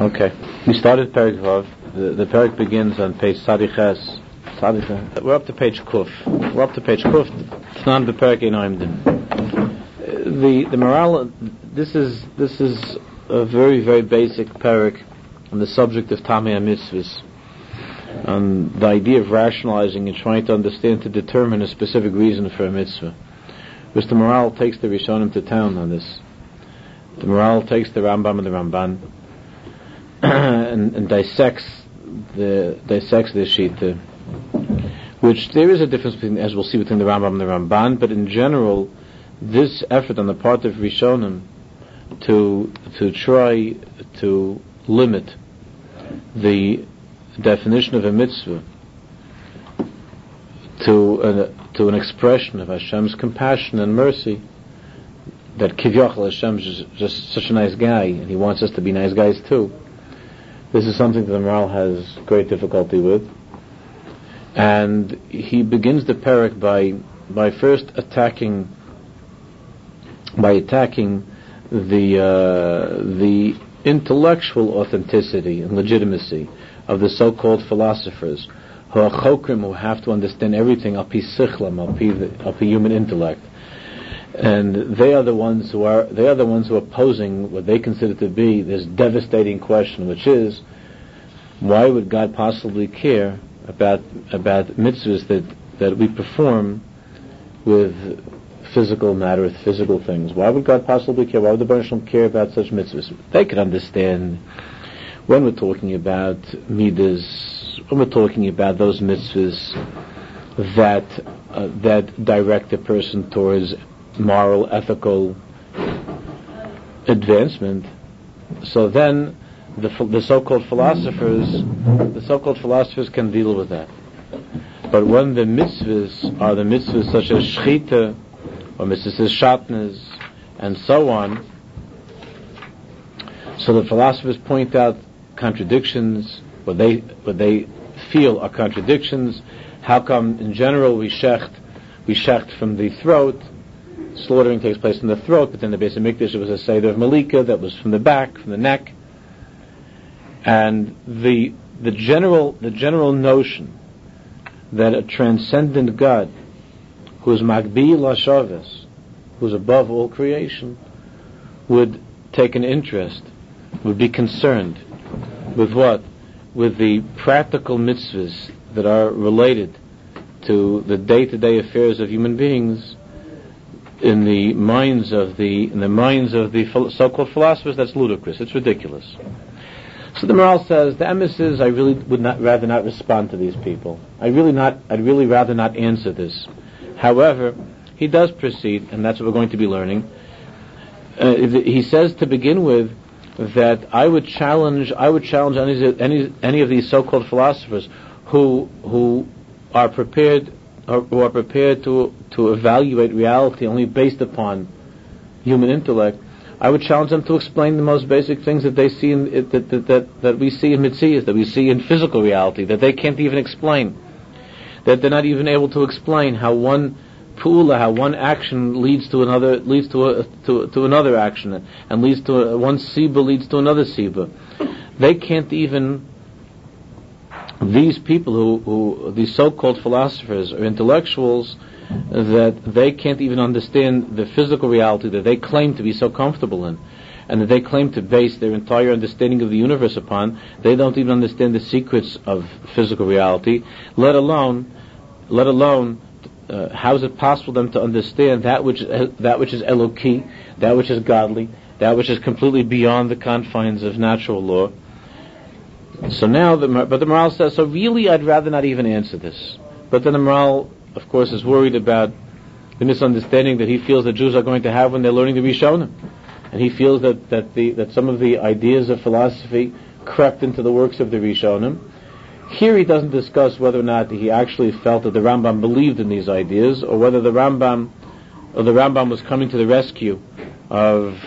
Okay. We started Perek Vav. The Perek begins on page Sadiches. We're up to page Kuf. It's not the Perek in Oimdim. The morale. This is a very, very basic Perek on the subject of Tamei HaMitzvahs, on the idea of rationalizing and trying to understand, to determine a specific reason for a mitzvah. Mr. Morale takes the Rishonim to town on this. The Morale takes the Rambam and the Ramban and dissects the Shita, which there is a difference between, as we'll see, between the Rambam and the Ramban, but in general, this effort on the part of Rishonim to try to limit the definition of a mitzvah to an expression of Hashem's compassion and mercy, that Kivyachal Hashem is just such a nice guy and He wants us to be nice guys too. This is something that the Maharal has great difficulty with, and he begins the Perek by first attacking the intellectual authenticity and legitimacy of the so-called philosophers, who are chokrim, who have to understand everything al pi sichlam, al pi human intellect, and they are the ones who are posing what they consider to be this devastating question, which is, why would God possibly care about mitzvahs that we perform with physical matter, with physical things? Why would God possibly care? Why would the Baruch Shalom care about such mitzvahs? They could understand when we're talking about midas, when we're talking about those mitzvahs that direct a person towards moral, ethical advancement. So then the so-called philosophers can deal with that. But when the mitzvahs are the mitzvahs such as shchita or mitzvahs shatnez and so on, so the philosophers point out contradictions, what they feel are contradictions. How come in general we shecht from the throat? Slaughtering takes place in the throat, but then the Beis HaMikdash, it was a Seder of Malika that was from the back, from the neck. And the general notion that a transcendent God, who is Magbi Lashaves, who is above all creation, would take an interest, would be concerned with what? With the practical mitzvahs that are related to the day-to-day affairs of human beings, in the minds of the so-called philosophers. That's ludicrous. It's ridiculous. So the Maharal says, the emes is, I really would rather not respond to these people. I'd really rather not answer this. However, he does proceed, and that's what we're going to be learning. He says to begin with that I would challenge any of these so-called philosophers who are prepared to evaluate reality only based upon human intellect. I would challenge them to explain the most basic things that they see that we see in Mitzias, that we see in physical reality, that they can't even explain, that they're not even able to explain how one pula, how one action leads to another action, and leads to one siba leads to another siba. They can't even. These people who these so-called philosophers or intellectuals, that they can't even understand the physical reality that they claim to be so comfortable in, and that they claim to base their entire understanding of the universe upon. They don't even understand the secrets of physical reality, let alone how is it possible for them to understand that which is Eloki, that which is godly, that which is completely beyond the confines of natural law. So now, the Maharal says, so really I'd rather not even answer this. But then the Maharal, of course, is worried about the misunderstanding that he feels the Jews are going to have when they're learning the Rishonim. And he feels that some of the ideas of philosophy crept into the works of the Rishonim. Here he doesn't discuss whether or not he actually felt that the Rambam believed in these ideas, or whether the Rambam was coming to the rescue of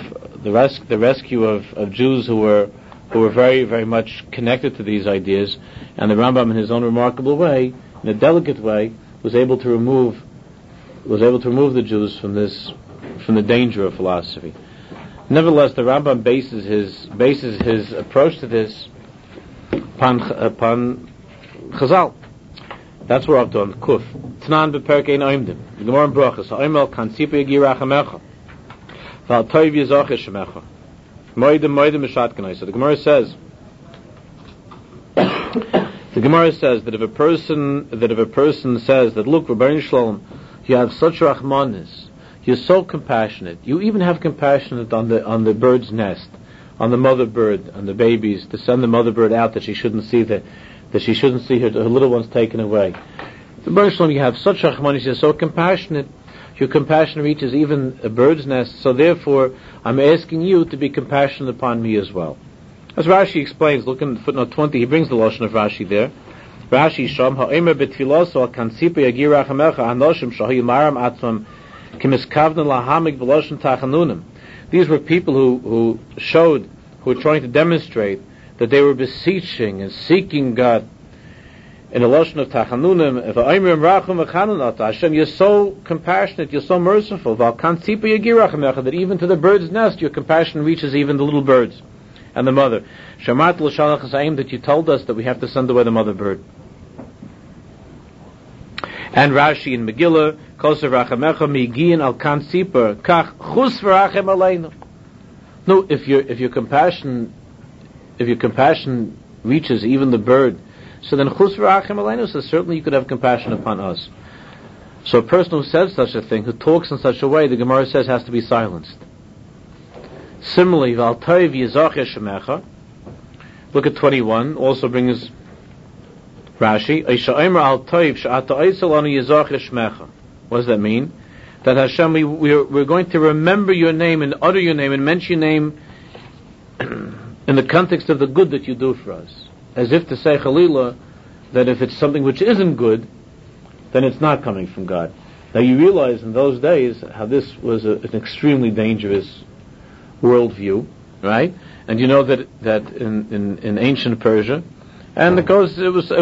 Jews who were very, very much connected to these ideas, and the Rambam, in his own remarkable way, in a delicate way, was able to remove the Jews from the danger of philosophy. Nevertheless, the Rambam bases his approach to this upon Chazal. That's what we're up to on Kuf. Tnan beperk ein oimdim. The Gemara in Brachos. Ha'oimel kan sipa yagirach hamecha. V'al toiv yizoch shemecha. Moedim mishat kanai. So the Gemara says that if a person says that, look, Rebbeinu Shalom, you have such rachmanis, you're so compassionate, you even have compassion on the bird's nest, on the mother bird, on the babies, to send the mother bird out that she shouldn't see her little ones taken away. Rebbeinu Shalom, you have such rachmanis, you're so compassionate, your compassion reaches even a bird's nest, so therefore I'm asking you to be compassionate upon me as well. As Rashi explains, look in footnote 20, he brings the Lashon of Rashi there. Rashi Sham ha'omer betfiloso al kansipa yagirach hamecha anoshim shahi maram atzmam kimiskavna lahamik v'loshen tachanunim. These were people who were trying to demonstrate that they were beseeching and seeking God in the Lashon of tachanunim. V'omerim rachum v'chananata Hashem, you're so compassionate, you're so merciful. V'al kansipa yagirach hamecha, that even to the bird's nest your compassion reaches even the little birds and the mother. Shamat l'shalach hasayim, that you told us that we have to send away the mother bird. And Rashi in Megillah, kosev rachamecha migiyin al kan sipar kach chus v'rachem aleinu. No, if your compassion reaches even the bird, so then chus v'rachem aleinu, so certainly you could have compassion upon us. So a person who says such a thing, who talks in such a way, the Gemara says has to be silenced. Similarly, Val Toiv Yizach Shemecha. Look at 21. Also brings Rashi. Eisha'omer al Toiv she'ata oiselanu Yizach Shemecha. What does that mean? That Hashem, we're going to remember your name and utter your name and mention your name in the context of the good that you do for us, as if to say, Chalila, that if it's something which isn't good, then it's not coming from God. Now you realize in those days how this was an extremely dangerous worldview, right? And you know that in ancient Persia, and because it was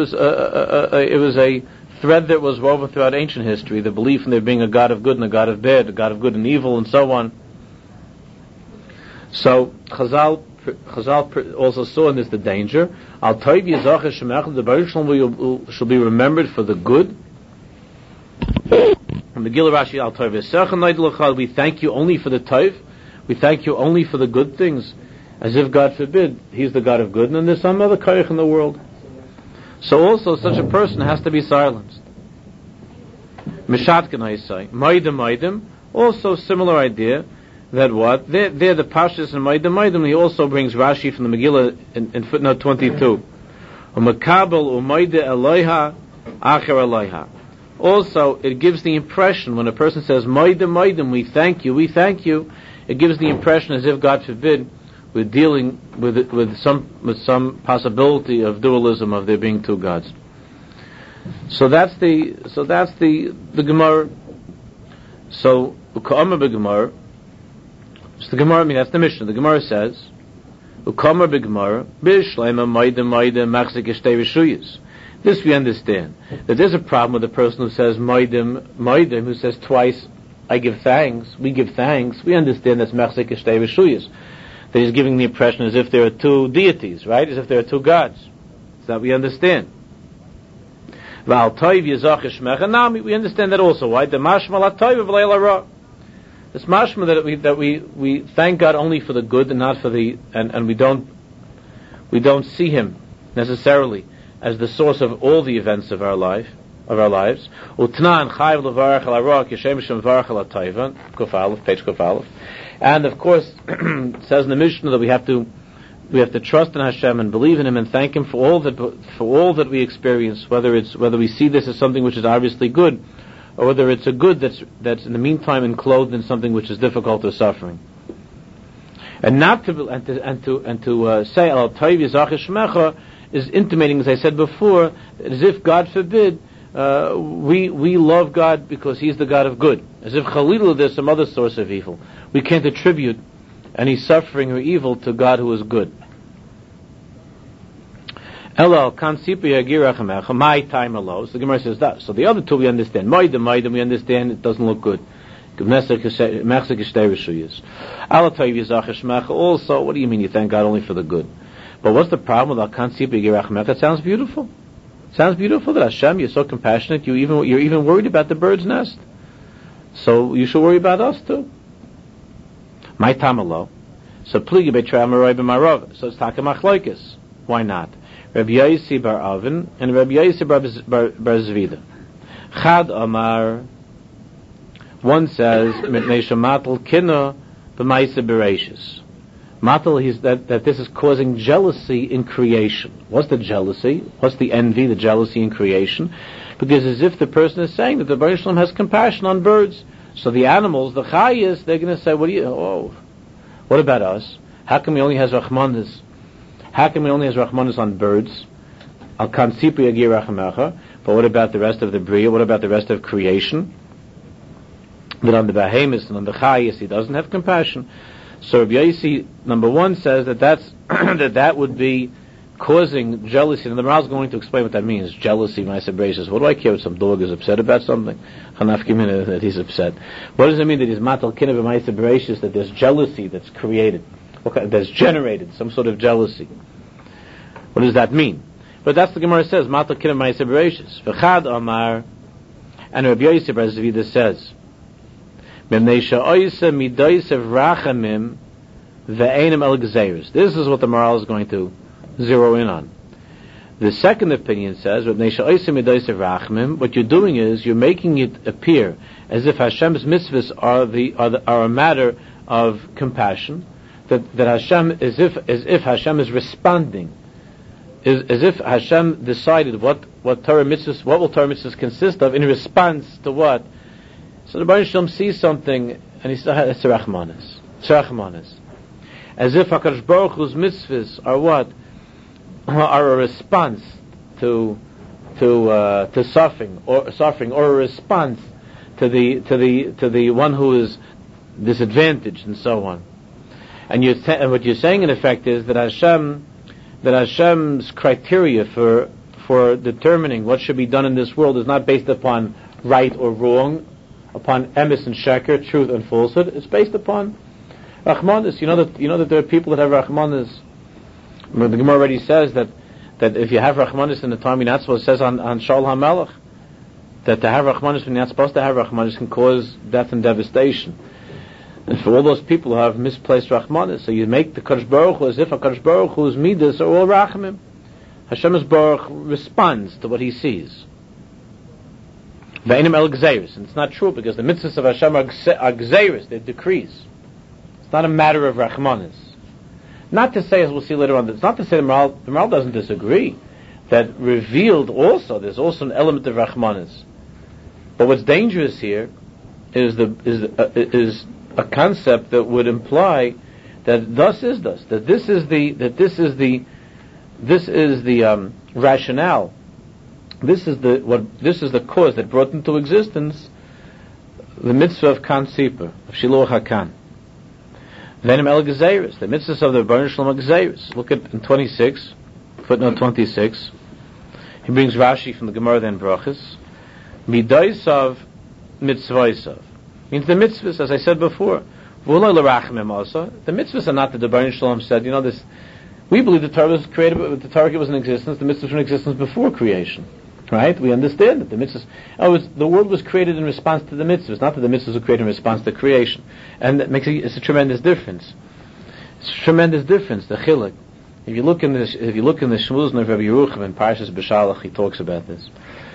a thread that was woven throughout ancient history, the belief in there being a God of good and a God of bad, a God of good and evil, and so on. So Chazal also saw in this the danger. Al Toiv Yizach Shemech, the Baruch Shalom shall be remembered for the good. From the Megillah Rashi, Al Toiv Yisach Noid, we thank you only for the Toiv. We thank you only for the good things, as if, God forbid, He's the God of good, and there's some other koyach in the world. So also, such a person has to be silenced. Mishat can I say? Maidim, also similar idea, that what? They're the Pashas and Maidim, he also brings Rashi from the Megillah in footnote 22. Umakabel umayde Eloha, acher Eloha. Also, it gives the impression, when a person says, Maidim, we thank you, it gives the impression as if, God forbid, we're dealing with some possibility of dualism, of there being two gods. So that's the Gemara. So Ukama b'Gemara. So the Gemara, that's the Mishnah. The Gemara says, Ukama b'Gemara b'Shleima Maidim Machzik Ishtei Rishuyos. This we understand, that there's a problem with the person who says Maidim, who says twice, I give thanks, we give thanks. We understand that's Machzik Ishtei Rishuyos, that he's giving the impression as if there are two deities, right? As if there are two gods. So that we understand. Val Toiv Yizach Shmecha Nami, we understand that also. Why? The Mashma La Toiv V'Leila Ra. This Mashma that we thank God only for the good and not for the and we don't see Him necessarily as the source of all the events of our lives. Utnan Chayv Levarach Al Arak Yeshem Shem Varach Al Taiva, Kuf Aleph, page Kuf Aleph. And of course, it says in the Mishnah that we have to trust in Hashem and believe in Him and thank Him for all that we experience, whether we see this as something which is obviously good, or whether it's a good that's in the meantime enclosed in something which is difficult or suffering. And not to say Al Taiv Yizach Shmecha is intimating, as I said before, as if, God forbid, we love God because He's the God of good. As if Chalila there's some other source of evil. We can't attribute any suffering or evil to God who is good. Elal kan sipi agirachamecha, my time alone. So the Gemara says that. So the other two we understand. Maidim we understand it doesn't look good. Also, what do you mean you thank God only for the good? But what's the problem with Al-Kan Tzipur Yirachmecha? It sounds beautiful. It sounds beautiful that Hashem, you're so compassionate, you're even worried about the bird's nest. So you should worry about us too. My tamalo. So pligi betra maroy b'marov. So it's taka machlokes. Why not? Rabbi Yosi bar Avin and Rabbi Yosi bar Zvida. Chad Amar. One says mitnei shematel kino b'maisa bereishis. Matel is that this is causing jealousy in creation. What's the jealousy? What's the envy? The jealousy in creation, because as if the person is saying that the Baruch Shalom has compassion on birds. So the animals, the chayas, they're going to say, what about us? How come he only has rachmanis? How come he only has rachmanis on birds? Al kan tzipur yagir rachamecha. But what about the rest of the bria? What about the rest of creation? That on the behemoths and on the chayas he doesn't have compassion. So Rabbi Yosi, number one, says that would be causing jealousy. And the Maral is going to explain what that means. Jealousy, Ma'aser Bereishis. What do I care if some dog is upset about something? Chanafkimina, that he's upset. What does it mean that he's matal kina b'Ma'aser Bereishis, that there's jealousy that's created, that's generated, some sort of jealousy? What does that mean? But that's the Gemara says, matal kina b'Ma'aser Bereishis. V'chad Amar, and Rabbi Yosi bar Zvida says, this is what the Maral is going to zero in on. The second opinion says, what you're doing is you're making it appear as if Hashem's mitzvahs are a matter of compassion, that Hashem, as if Hashem is responding, as if Hashem decided what Torah mitzvahs, what will Torah mitzvahs consist of in response to what. So the Baruch Shalom sees something and he says, it's Rachmanis. It's Rachmanis. As if HaKadosh Baruch Hu's mitzvahs are what? Are a response to suffering, or a response to the one who is disadvantaged and so on. And what you're saying in effect is that Hashem's criteria for determining what should be done in this world is not based upon right or wrong, upon emes and sheker, truth and falsehood. It's based upon rachmanis. You know that there are people that have rachmanis. The Gemara already says that if you have rachmanis in the time you're not supposed, it says on Shaul HaMelech, that to have rachmanis when you're not supposed to have rachmanis can cause death and devastation. And for all those people who have misplaced rachmanis, so you make the Kadosh Baruch Hu as if a Kadosh Baruch Hu's midas are all rachamim. Hashem's Baruch responds to what he sees. Ve'enim el gzeiris, and it's not true because the mitzvahs of Hashem are gzeiris, they're decrees. It's not a matter of rachmanis. Not to say, as we'll see later on, it's not to say the Maral doesn't disagree that revealed also there's also an element of rachmanis. But what's dangerous here is a concept that would imply that thus is thus, that this is the rationale. This is the cause that brought into existence the mitzvah of Kan Tzipur, of Shiluach HaKan. Venim el Gezeiris, the mitzvahs of the Baruch Shalom Gezeiris. Look at in 26, footnote 26. He brings Rashi from the Gemara then Brachas. Midaisav mitzvaisav. Means the mitzvahs, as I said before. V'ulay l'rachmim also. The mitzvahs are not that the Baruch Shalom said, this, we believe the Torah was created, the Torah was in existence, the mitzvahs were in existence before creation. Right? We understand that the mitzvahs, the world was created in response to the mitzvahs, not that the mitzvahs were created in response to creation. And that it's a tremendous difference. It's a tremendous difference, the chiluk. If you look in the Shmuz of Rabbi Yerucham in Parshas B'Shalach, he talks about this.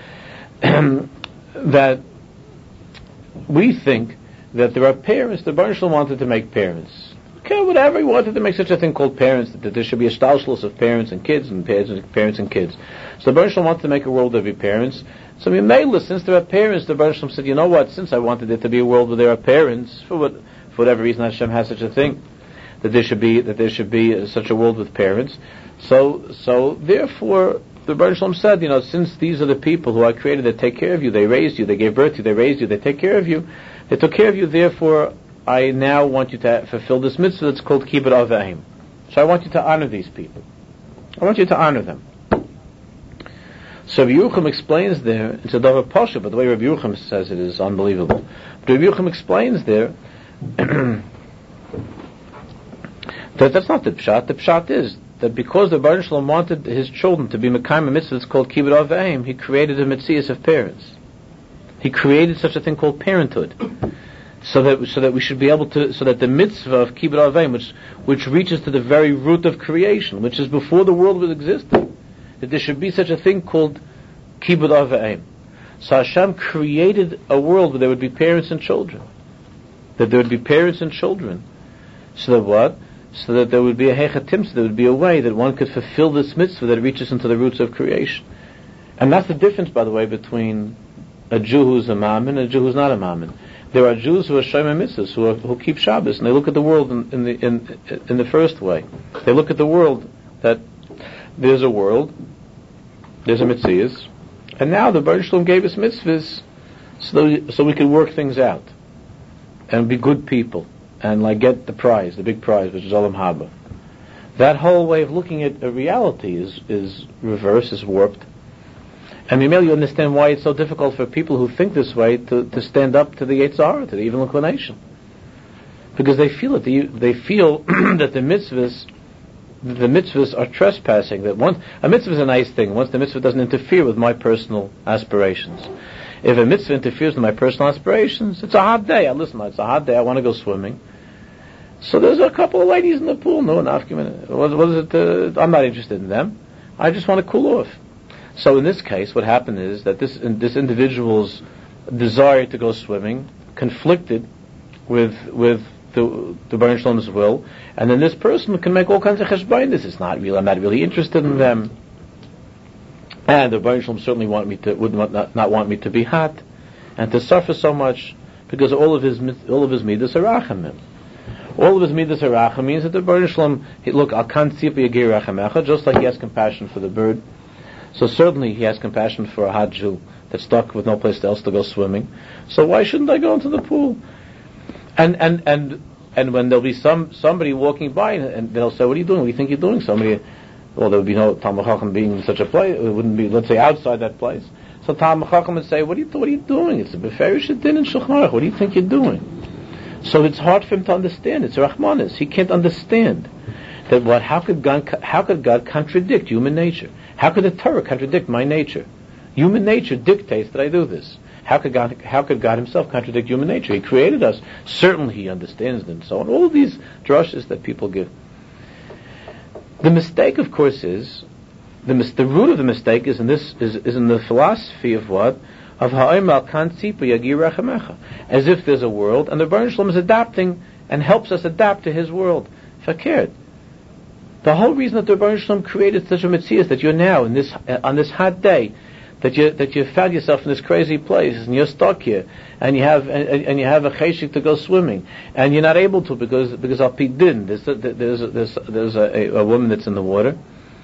That we think that there are parents, the Baruch Shalom wanted to make parents. Okay, whatever, he wanted to make such a thing called parents, that there should be a shtalshlus of parents and kids, and parents and kids. So the Baruch Shalom wanted to make a world where there be parents. So since there are parents, the Baruch Shalom said, you know what, since I wanted there to be a world where there are parents, for whatever reason Hashem has such a thing, that there should be such a world with parents. So therefore, the Baruch Shalom said, since these are the people who I created that take care of you, they raised you, they gave birth to you, they raised you, they take care of you, they took care of you, therefore I now want you to fulfill this mitzvah that's called Kibbud Av V'Aim. So I want you to honor these people. I want you to honor them. So Rabbi Yerucham explains there, it's a Davar Pasha, but the way Rabbi Yerucham says it is unbelievable. But Rabbi Yerucham explains there that that's not the Pshat. The Pshat is that because the Baruch Shalom wanted his children to be Mekayim a mitzvah that's called Kibbud Av V'Aim, he created a mitzvah of parents. He created such a thing called parenthood. So that we should be able to, so that the mitzvah of Kibbud Av V'Aim, which reaches to the very root of creation, which is before the world was existing, that there should be such a thing called Kibbud Av V'Aim. So Hashem created a world where there would be parents and children. That there would be parents and children. So that what? So that there would be a hechatim, so there would be a way that one could fulfill this mitzvah that reaches into the roots of creation. And that's the difference, by the way, between a Jew who's a Mammon and a Jew who's not a Mammon. There are Jews who are Shomer Mitzvahs, who keep Shabbos, and they look at the world in the first way. They look at the world that there's a world, there's a mitzvahs, and now the Baruch Shalom gave us mitzvahs so we could work things out and be good people and like get the prize, the big prize, which is Olam Haba. That whole way of looking at a reality is reverse, is warped. And you understand why it's so difficult for people who think this way to stand up to the Yetzer Hara, to the evil inclination, because they feel it. They feel that the mitzvahs are trespassing. That a mitzvah is a nice thing once the mitzvah doesn't interfere with my personal aspirations. If a mitzvah interferes with my personal aspirations, it's a hot day. It's a hot day. I want to go swimming. So there's a couple of ladies in the pool. No, what is it? I'm not interested in them. I just want to cool off. So in this case, what happened is that this individual's desire to go swimming conflicted with the Baruch Shalom's will, and then this person can make all kinds of cheshbainis. It's not real. I'm not really interested in them, and the Baruch Shalom certainly would not want me to be hot and to suffer so much, because all of his midas are rachamim. All of his midas are rachamim means that the Baruch Shalom, look, al kan tzipi yagir rachamecha, just like he has compassion for the bird. So certainly he has compassion for a hot Jew that's stuck with no place else to go swimming. So why shouldn't I go into the pool? And when there'll be somebody walking by and they'll say, "What are you doing? What do you think you're doing?" There would be no Talmud Chacham being in such a place. It wouldn't be, let's say, outside that place. So Talmud Chacham would say, "What are you doing? It's a beferish din in Shulchan Aruch. What do you think you're doing?" So it's hard for him to understand. It's Rachmanis. He can't understand that how could God contradict human nature? How could the Torah contradict my nature? Human nature dictates that I do this. How could God himself contradict human nature? He created us. Certainly he understands it, and so on. All of these drushes that people give. The mistake, of course, is the root of the mistake is in the philosophy of what? Of ha'omer kan tzipa yagir rachamecha. As if there's a world, and the Baruch Shalom is adapting and helps us adapt to his world. Fakir. The whole reason that the Baruch Shalom created such a mitzvah is that you're now on this hot day, that you found yourself in this crazy place and you're stuck here, and you have a cheshik to go swimming, and you're not able to because al pi din there's a woman that's in the water,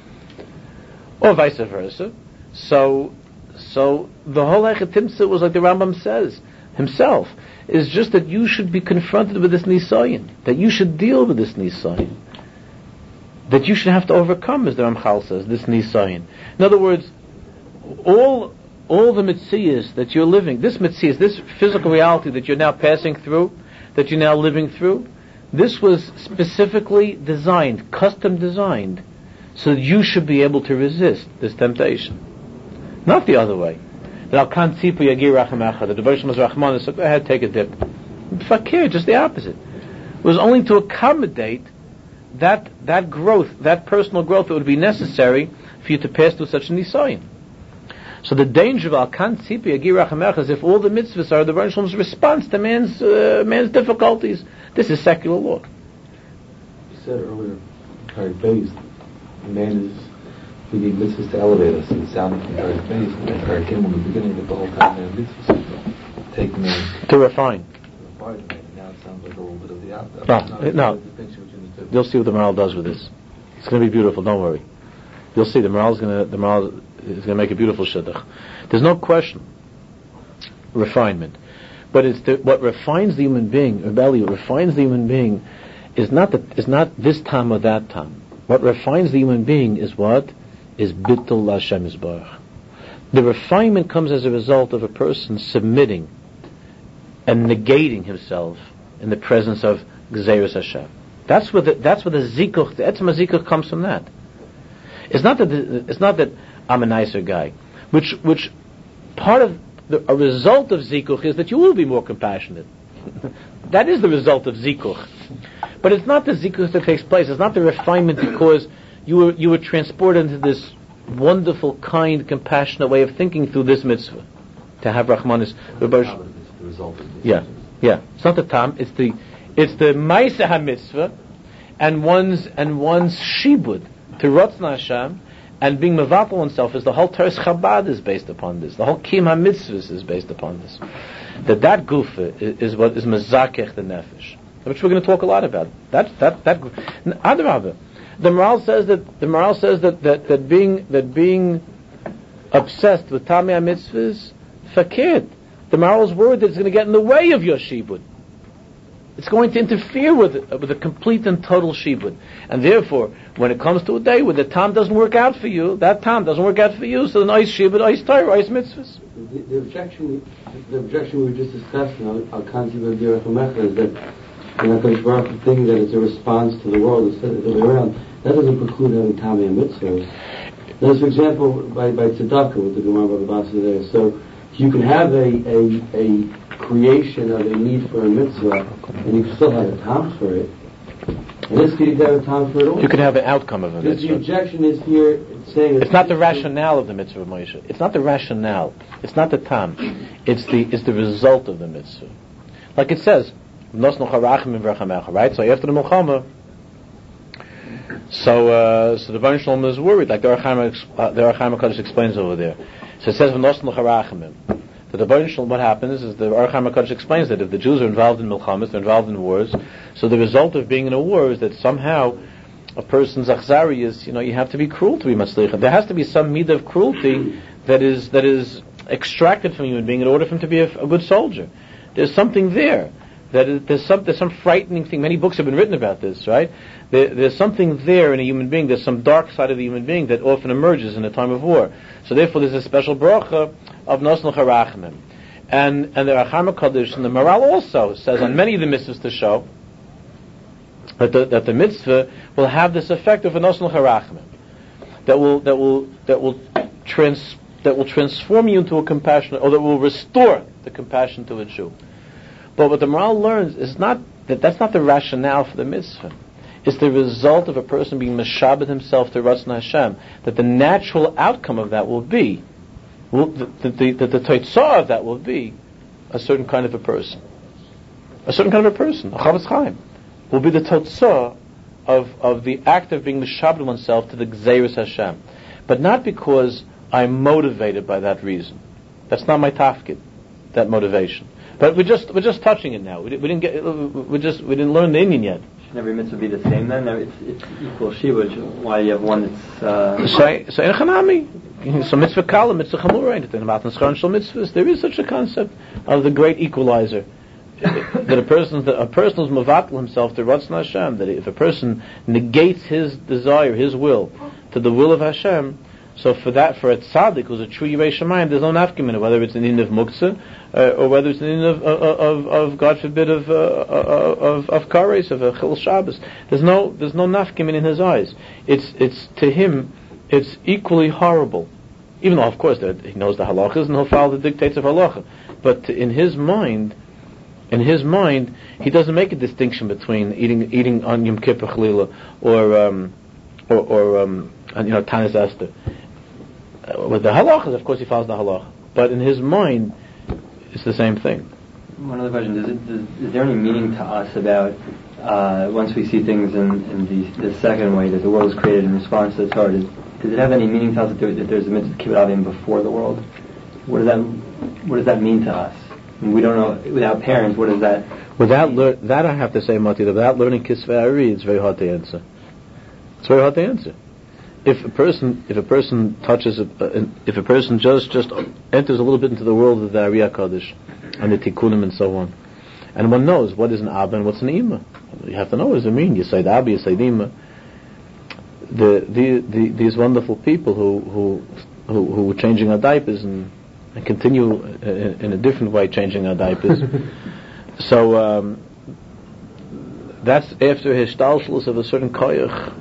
or vice versa. So the whole Echetimtza was like the Rambam says himself, is just that you should be confronted with this nisayon, that you should deal with this nisayon, that you should have to overcome, as the Ramchal says, this nisayon. In other words, all the mitzvahs that you're living, this mitzvahs, this physical reality that you're now passing through, that you're now living through, this was specifically designed, custom designed, so that you should be able to resist this temptation. Not the other way. That al kan tzipu yagir rachamecha, that the Baruch Shalom is Rachman, so go ahead, take a dip. Fakir, just the opposite. It was only to accommodate that growth, that personal growth that would be necessary for you to pass through such a nisayon. So the danger of al kan tzipu yagir rachamecha is if all the mitzvahs are the Baruch Shalom's response to man's difficulties. This is secular law. You said earlier, Parak Beis, man is, we need mitzvahs to elevate us. It sounded from Parak Beis, and then Parak Gimel, in the beginning of the whole time, man, mitzvahs take man to refine. Now it sounds like a little bit of the opposite. No. You'll see what the Maharal does with this. It's going to be beautiful. Don't worry. You'll see the Maharal is going to make a beautiful shidduch. There's no question. Refinement, but what refines the human being. What refines the human being is not this time or that time. What refines the human being is what is bittul Hashem Yisbarach. The refinement comes as a result of a person submitting and negating himself in the presence of Gzeirus Hashem. That's where the zikuch, the etzma zikuch comes from that. It's not that I'm a nicer guy, which part of a result of zikuch is that you will be more compassionate. That is the result of zikuch. But it's not the zikuch that takes place. It's not the refinement because you were transported into this wonderful, kind, compassionate way of thinking through this mitzvah. To have Rahmanis. The result of this. Yeah. It's not the tam. It's the Maisa HaMitzvah and one's shibud to Ratzon Hashem and being mevatel oneself is the whole Teres Chabad is based upon this. The whole Kiyum HaMitzvahs is based upon this. That gufa is what is mezakech the nefesh, which we're going to talk a lot about. That Adrabah. The moral says that being obsessed with Tamei HaMitzvahs fakir. The moral is worried that it's going to get in the way of your shibud. It's going to interfere with a complete and total shibud. And therefore, when it comes to a day where the tam doesn't work out for you, so the nice shibud, ice Torah, ice mitzvahs. The objection we just discussed on concept of Yerach HaMecha is that HaKadosh Baruch Hu thinking that it's a response to the world instead of the other way around. That doesn't preclude having Tamei and mitzvahs. There's, for example, by tzedakah with the Gemara Baba there. So you can have a creation of a need for a mitzvah, and you can still have a tam for it. In this case, you can have a tam for it all. You can have an outcome of a mitzvah. The objection is here saying it's not the rationale of the mitzvah, Moshe. It's not the rationale. It's not the tam. It's the result of the mitzvah. Like it says, right? So after the Milchama, so the Baruch Shalom is worried, like the Ohr HaChaim HaKadosh explains over there. So it says, that the Baruch Shalom, what happens is the Ohr HaChaim HaKadosh explains that if the Jews are involved in milchamas, they're involved in wars, so the result of being in a war is that somehow a person's achzari is, you have to be cruel to be matzlicha. There has to be some midah of cruelty that is extracted from human being in order for him to be a good soldier. There's something there. There's some frightening thing. Many books have been written about this, right? There's something there in a human being. There's some dark side of the human being that often emerges in a time of war. So therefore, there's a special bracha of Nosnu Charachmim. And the Ohr HaChaim HaKadosh and the Maral also says on many of the mitzvahs to show that the mitzvah will have this effect of a Nosnu Charachmim that will transform you into a compassionate, or that will restore the compassion to a Jew. But what the Maral learns is that's not the rationale for the mitzvah. It's the result of a person being meshabed himself to Ratzon Hashem. That the natural outcome of that will be, that the teitzah of that will be a certain kind of a person. A certain kind of a person, a Chavetz Chaim, will be the teitzah of the act of being meshabed oneself to the Gzeirus Hashem. But not because I'm motivated by that reason. That's not my tafkid, that motivation. But we're just touching it now. We didn't learn the Indian yet. Should every mitzvah be the same then? It's equal shibud. Why you have one that's so in Chanami, so mitzvah kala, mitzvah chamura, in Matan Schar and Shal mitzvahs, there is such a concept of the great equalizer. That a person who's mevatel himself to Ratzon Hashem, that if a person negates his desire, his will, to the will of Hashem, so for a tzaddik who's a true Yirei Shamayim, there's no nafkamina, whether it's an in of muktzah or whether it's an in of God forbid of kares, of a chil Shabbos. There's no nafkamina in his eyes. It's to him it's equally horrible, even though of course he knows the halachas and he'll follow the dictates of halacha. But in his mind, he doesn't make a distinction between eating on Yom Kippur Chalila or Tanis Esther. With the halachas, of course, he follows the halacha, but in his mind, it's the same thing. One other question: is there any meaning to us about once we see things in the second way, that the world is created in response to the Torah? Does it have any meaning to us that there's a mitzvah kibbutz avim before the world? What does that mean to us? We don't know. Without parents, what is that? That I have to say, Mati, that without learning Kisvei Ari, it's very hard to answer. It's very hard to answer. If a person just enters a little bit into the world of the Ari HaKadosh and the Tikkunim and so on, and one knows what is an Abba and what's an Ima. You have to know what does it mean. You say Abba, you say Ima. These wonderful people who who were changing our diapers and continue in a different way changing our diapers. So that's after histalshlus of a certain koyach.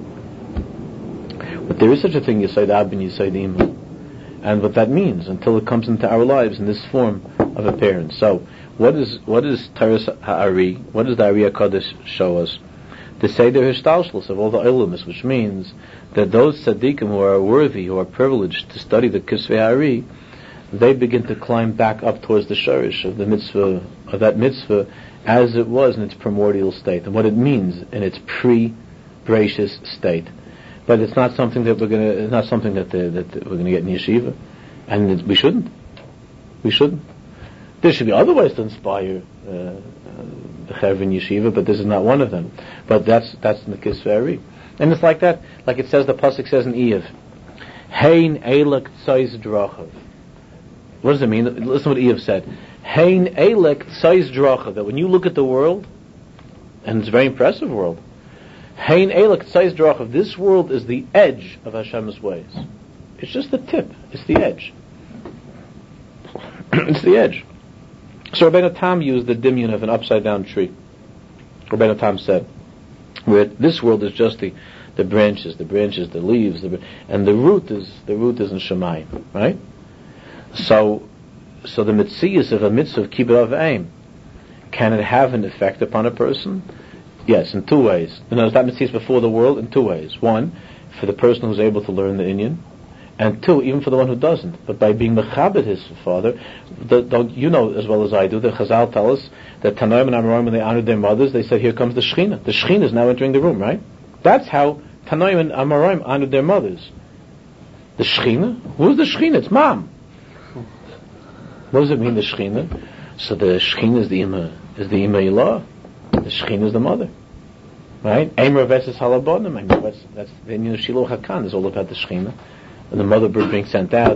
But there is such a thing, Yesod Ab and Yesod Ima. And what that means until it comes into our lives in this form of a parent. So, what is Taras Ha'ari? What does the Ari HaKadosh show us? The Seder Hishtalshlus of all the Eilumis, which means that those tzaddikim who are worthy, who are privileged to study the Kisvei Ha'ari, they begin to climb back up towards the shorish of the mitzvah, of that mitzvah, as it was in its primordial state, and what it means in its pre-gracious state. But it's not something that we're going to. It's not something that we're going to get in yeshiva, and we shouldn't. We shouldn't. There should be other ways to inspire the chaver in yeshiva, but this is not one of them. But that's in the Kisvei Ha'ari, and it's like that. Like it says, the pasuk says in Eiv, Hein elek tzais drachav. What does it mean? Listen to what Eiv said. Hein elek tzais drachav. That when you look at the world, and it's a very impressive world. Hein elek tzais drachav. This world is the edge of Hashem's ways. It's just the tip. It's the edge. It's the edge. So Rabbeinu Tam used the dimyon of an upside down tree. Rabbeinu Tam said, where this world is just the branches, the leaves, and the root is in Shemayim, right? So the mitzias of a mitzvah of kibbutz of aim, can it have an effect upon a person? Yes, in two ways. That mitzias before the world in two ways. One, for the person who's able to learn the inyan, and two, even for the one who doesn't. But by being mechabed his father, you know as well as I do, the Chazal tell us that Tanoim and Amoraim, when they honored their mothers, they said, here comes the Shechina. The Shechina is now entering the room, right? That's how Tanoim and Amoraim honored their mothers. The Shechina? Who's the Shechina? It's Mom. What does it mean, the Shechina? So the Shechina is the Ima Ilah. The Shechina is the mother. Right? Eimer Veses Halabonim. That's the inyan of Shiloh HaKan is all about the Shechina. And the mother bird being sent out.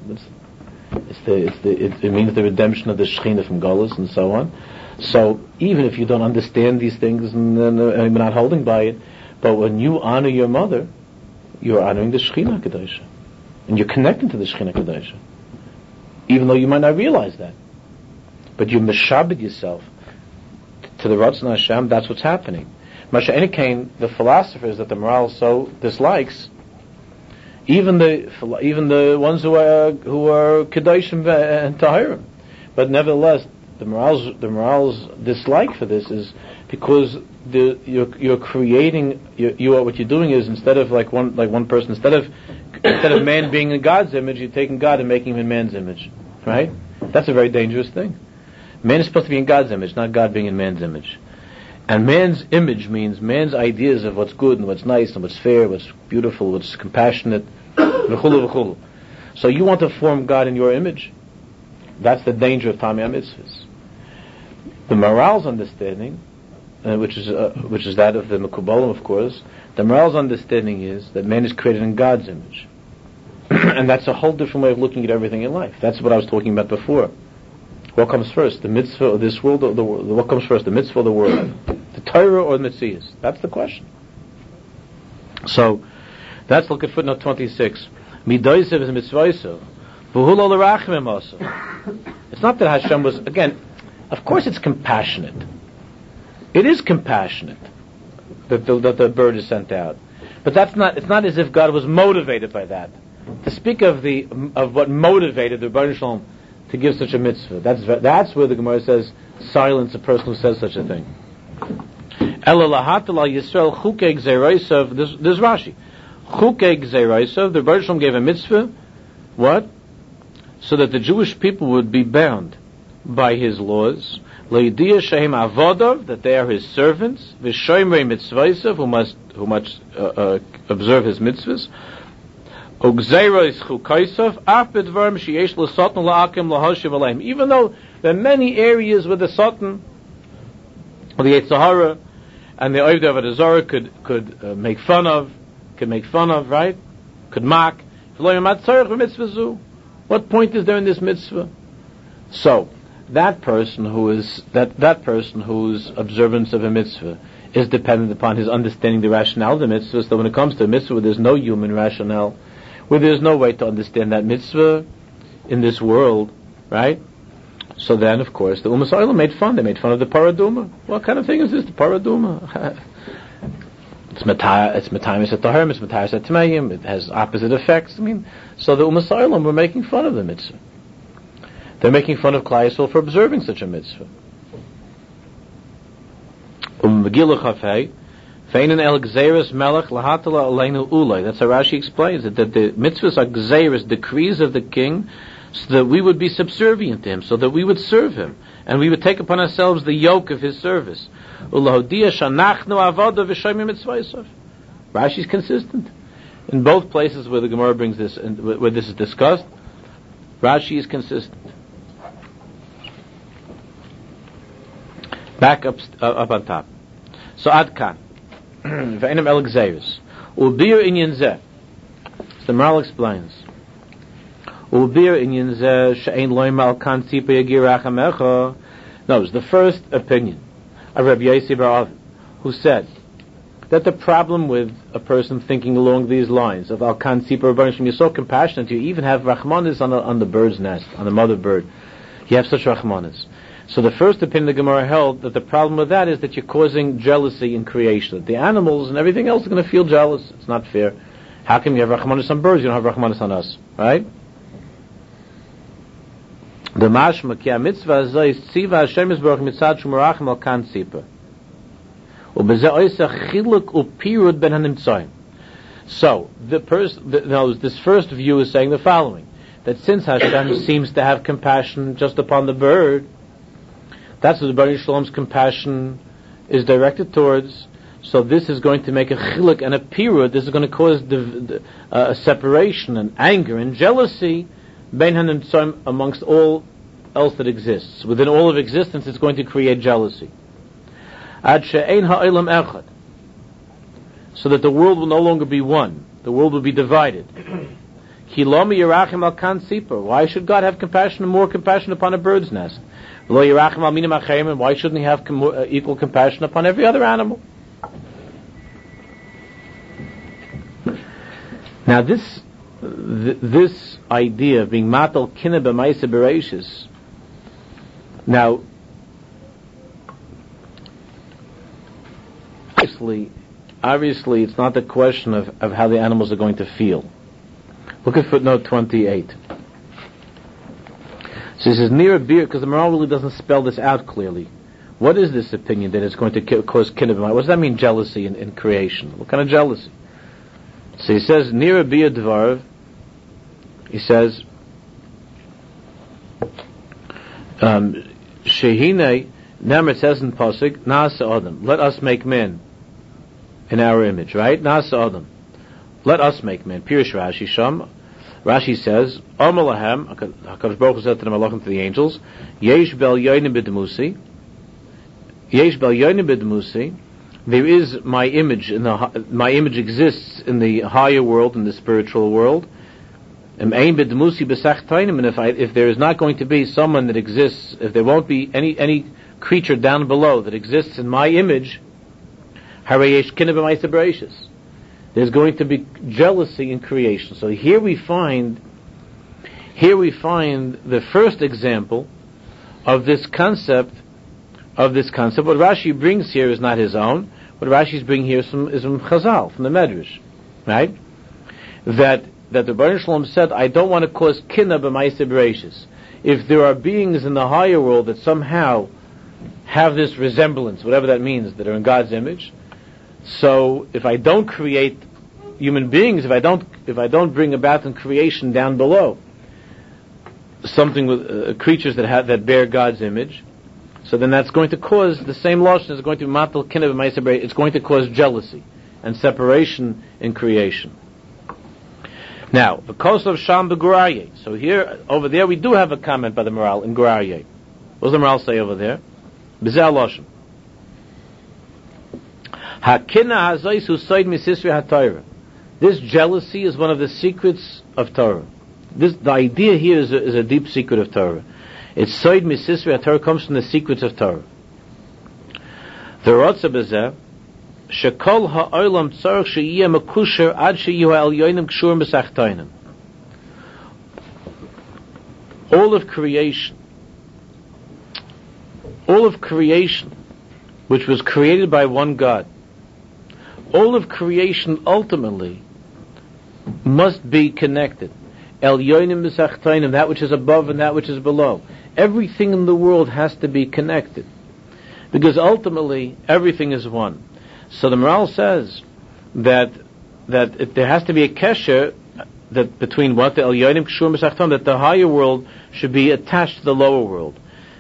It means the redemption of the Shechina from Golus and so on. So even if you don't understand these things and you're not holding by it, but when you honor your mother, you're honoring the Shechina Kedosha. And you're connecting to the Shechina Kedosha. Even though you might not realize that. But you meshabed yourself to the Ratzon Hashem, that's what's happening. Masha Enikain, the philosophers that the Maharal so dislikes, even the ones who are Kedoshim and Tahirim. But nevertheless, the Maharal's dislike for this is because you're creating, what you're doing is, instead of like one person, instead of man being in God's image, you're taking God and making him in man's image. Right? That's a very dangerous thing. Man is supposed to be in God's image, not God being in man's image. And man's image means man's ideas of what's good and what's nice and what's fair, what's beautiful, what's compassionate, v'chulu v'chulu. So you want to form God in your image. That's the danger of Tamei HaMitzvahs. The Maharal's understanding, which is that of the Mekubalim, of course, the Maharal's understanding is that man is created in God's image. And that's a whole different way of looking at everything in life. That's what I was talking about before. What comes first, the mitzvah of this world or the world? What comes first, the mitzvah or the world? The Torah or the mitzvahs? That's the question. So, let's look at footnote 26. Midoisev is mitzvahso. V'hulo l'rachmim also. It's not that Hashem was, again, of course it's compassionate. It is compassionate that the bird is sent out. But it's not as if God was motivated by that. To speak of what motivated the Rebbeinu Shalom to give such a mitzvah. That's where the Gemara says, silence a person who says such a thing. This Rashi. The Rebbeinu Shalom gave a mitzvah. What? So that the Jewish people would be bound by his laws. That they are his servants. Who must observe his mitzvahs. Even though there are many areas where the Satan, or the Yetzer Hara, and the Ovdei Avodah Zarah could make fun of, right? Could mock. What point is there in this mitzvah? So that person whose observance of a mitzvah is dependent upon his understanding the rationale of the mitzvah. So when it comes to a mitzvah, there's no human rationale. where there's no way to understand that mitzvah in this world, right? So then, of course, the Umas Olam made fun. They made fun of the paraduma. What kind of thing is this, the paraduma? It's matamis at taharim, it's matamis at tmeim. It has opposite effects. I mean, so the Umas Olam were making fun of the mitzvah. They're making fun of Klal Yisrael for observing such a mitzvah. Megillah Chafei, Feinin el Gzeres Melech Lahatala Aleinu Ulay. That's how Rashi explains it, that the mitzvahs are Gzeres, decrees of the king, so that we would be subservient to him, so that we would serve him, and we would take upon ourselves the yoke of his service. Rashi is consistent in both places where the Gemara brings this, and where this is discussed. Rashi is consistent. Back up on top. So Adkan, Ve'enim el Gzeres, Ubir Inyan Zeh. So the Maral explains. Ubir Inyan Zeh she'ein loim al kan tzipa yagir achamecha. No, it was the first opinion of Rabbi Yossi bar Avin, who said that the problem with a person thinking along these lines of al kan tzipa Rabbanim Shem, you're so compassionate, you even have rachmanis on the bird's nest, on the mother bird. You have such rachmanis. So the first opinion of the Gemara held that the problem with that is that you're causing jealousy in creation. That the animals and everything else are going to feel jealous. It's not fair. How come you have rachmanis on birds, you don't have rachmanis on us? Right? The mashma ki mitzvah zeh tziva Hashem yisborach mitzad shumarachim al kan tzipa. Ubezeh oisach chiluk upirud ben hanimtzoyim. So this first view is saying the following: that since Hashem seems to have compassion just upon the bird, that's what the Baruch Shalom's compassion is directed towards. So this is going to make a chiluk and a pirud. This is going to cause a separation and anger and jealousy bein hanimtzoyim amongst all else that exists. Within all of existence, it's going to create jealousy. Ad she'ein ha'olam echad. So that the world will no longer be one. The world will be divided. Ki lo miyarachim al kan tzipor. Why should God have compassion and more compassion upon a bird's nest? Lo yirachim al minim achayim. And why shouldn't He have equal compassion upon every other animal? Now this idea of being matal kineh b'maaseh bereishis. Now, obviously, it's not the question of how the animals are going to feel. Look at footnote 28. So he says, near a beer, because the Maral really doesn't spell this out clearly. What is this opinion that it's going to cause kineh b'maaseh? What does that mean, jealousy in creation? What kind of jealousy? So he says, near a beer dvarv, he says, Shehine, Nemer says in Pasuk, Nasa Adam, let us make men in our image, right? Nasa Adam, let us make men. Pirish Rashi Sham. Rashi says, Omalahem, HaKadosh Baruch Hu said to the Malachim, to the angels, Yesh bel yonim b'demusi, Yesh bel yonim b'demusi, there is my image, my image exists in the higher world, in the spiritual world. And if there is not going to be someone that exists, if there won't be any creature down below that exists in my image, there's going to be jealousy in creation. So here we find the first example of this concept. What Rashi brings here is not his own. What Rashi's bringing here is from Chazal, from the Medrash, right? That the Baruch Shalom said, I don't want to cause kineh b'maaseh bereishis. If there are beings in the higher world that somehow have this resemblance, whatever that means, that are in God's image, so if I don't create human beings, if I don't bring about in creation down below something with creatures that bear God's image, so then that's going to cause the same lashon is going to be matal kineh b'maaseh bereishis. It's going to cause jealousy and separation in creation. Now, the coast of Sham beGurayeh. So here, over there, we do have a comment by the Maral in Gurayeh. What does the Maral say over there? B'zeh lashon. Hakinah hazayis hu soid misisri haTorah. This jealousy is one of the secrets of Torah. The idea here is a deep secret of Torah. It's soid misisri haTorah, comes from the secrets of Torah. The rotza b'zeh shekol ha'olam tzarech sheyeh mekusher ad sheyu ha'elyonim kshurim b'sachtainim. All of creation, which was created by one God, all of creation ultimately must be connected. Elyonim b'sachtainim, that which is above and that which is below. Everything in the world has to be connected, because ultimately everything is one. So the Maharal says that there has to be a kesher that between what the Elyonim Kshurim B'Sachtainim, that the higher world should be attached to the lower world.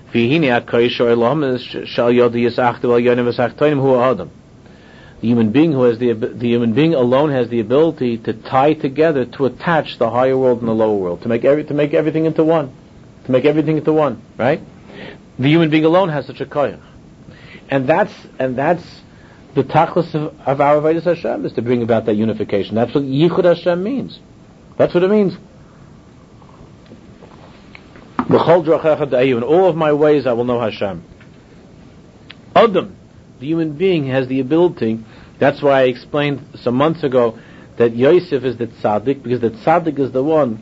The human being the human being alone has the ability to tie together, to attach the higher world and the lower world, to make everything into one, right? The human being alone has such a koyach, and that's the tachlis of our avodas Hashem, is to bring about that unification. That's what Yichud Hashem means. That's what it means. In all of my ways I will know Hashem. Adam, the human being, has the ability. That's why I explained some months ago that Yosef is the tzaddik, because the tzaddik is the one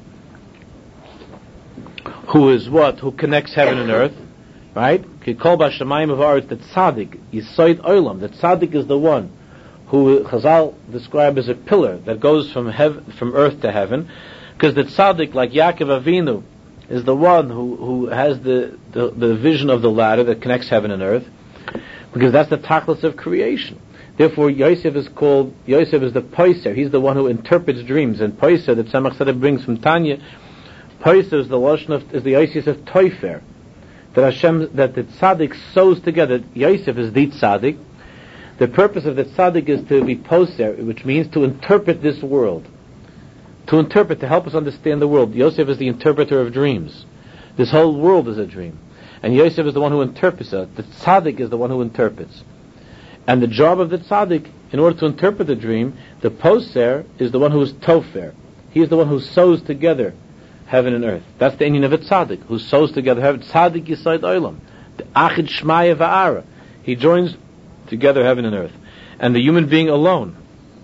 who connects heaven and earth, right? Kol b'shamayim v'aretz, the tzaddik, Yisoid Olam. The tzaddik is the one who Chazal describe as a pillar that goes from earth to heaven, because the tzaddik, like Yaakov Avinu, is the one who has the vision of the ladder that connects heaven and earth, because that's the tachlis of creation. Therefore, Yosef is the poiser. He's the one who interprets dreams. And poiser, that Tzemach Tzedek brings from Tanya, poiser is the lashon is the Yosef of toifer. That the tzaddik sews together. Yosef is the tzaddik. The purpose of the tzaddik is to be poser, which means to interpret this world. To help us understand the world. Yosef is the interpreter of dreams. This whole world is a dream. And Yosef is the one who interprets it. The tzaddik is the one who interprets. And the job of the tzaddik, in order to interpret the dream, the poser is the one who is tofer. He is the one who sews together heaven and earth. That's the inyan of a tzaddik, who sews together heaven. Tzaddik Yisoid Olam. The Achid Shmaya Va'ara. He joins together heaven and earth. And the human being alone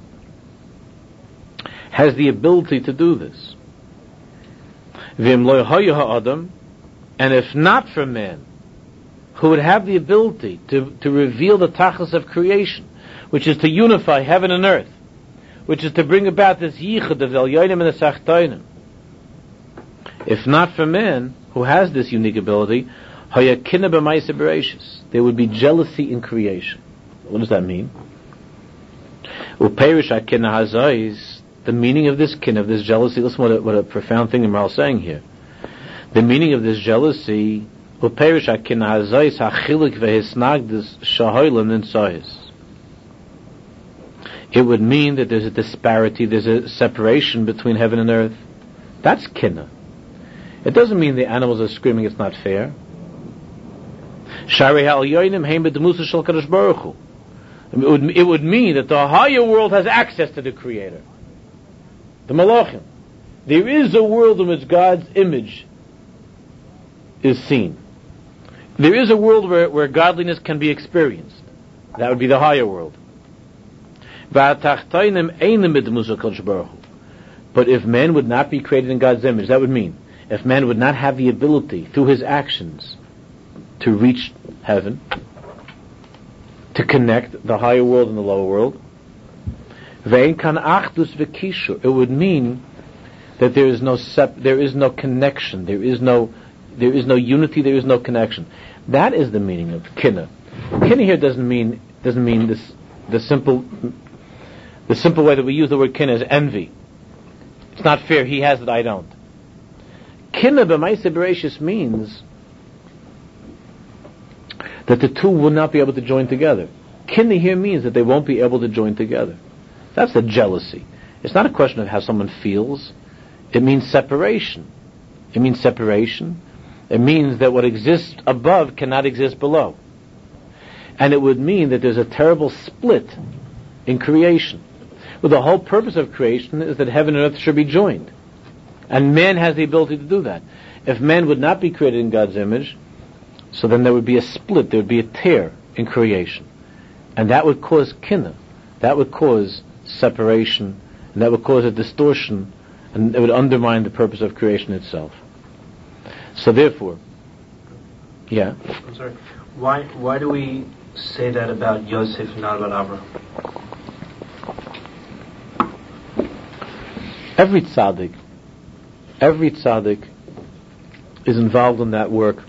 has the ability to do this. V'im lo yahayu ha'adam, and if not for man, who would have the ability to reveal the tachlis of creation, which is to unify heaven and earth, which is to bring about this yichud of the elyonim and the sachtainim. If not for man, who has this unique ability, hayakina b'maisa bereshis, there would be jealousy in creation. What does that mean? Uperish akina hazais, the meaning of this kin, of this jealousy. Listen what a profound thing the Maharal is saying here. The meaning of this jealousy, uperish akina hazais hachilik vehisnagdus shahoilim ninsayis. It would mean that there's a disparity, there's a separation between heaven and earth. That's kinna. It doesn't mean the animals are screaming it's not fair. It would mean that the higher world has access to the Creator, the Malachim. There is a world in which God's image is seen. There is a world where godliness can be experienced. That would be the higher world. But if man would not be created in God's image, that would mean if man would not have the ability through his actions to reach heaven, to connect the higher world and the lower world, it would mean that there is no connection, there is no unity, there is no connection. That is the meaning of kinna. Kinna here doesn't mean this. The simple way that we use the word kinna is envy. It's not fair. He has it, I don't. Kinna b'maisa bereshis means that the two will not be able to join together. Kinna here means that they won't be able to join together. That's the jealousy. It's not a question of how someone feels. It means separation. It means that what exists above cannot exist below. And it would mean that there's a terrible split in creation. Well, the whole purpose of creation is that heaven and earth should be joined. And man has the ability to do that. If man would not be created in God's image, so then there would be a split, there would be a tear in creation. And that would cause kinna. that would cause separation, and that would cause a distortion, and it would undermine the purpose of creation itself. So therefore, yeah. I'm sorry. Why do we say that about Yosef and not about Avraham? Every tzaddik is involved in that work,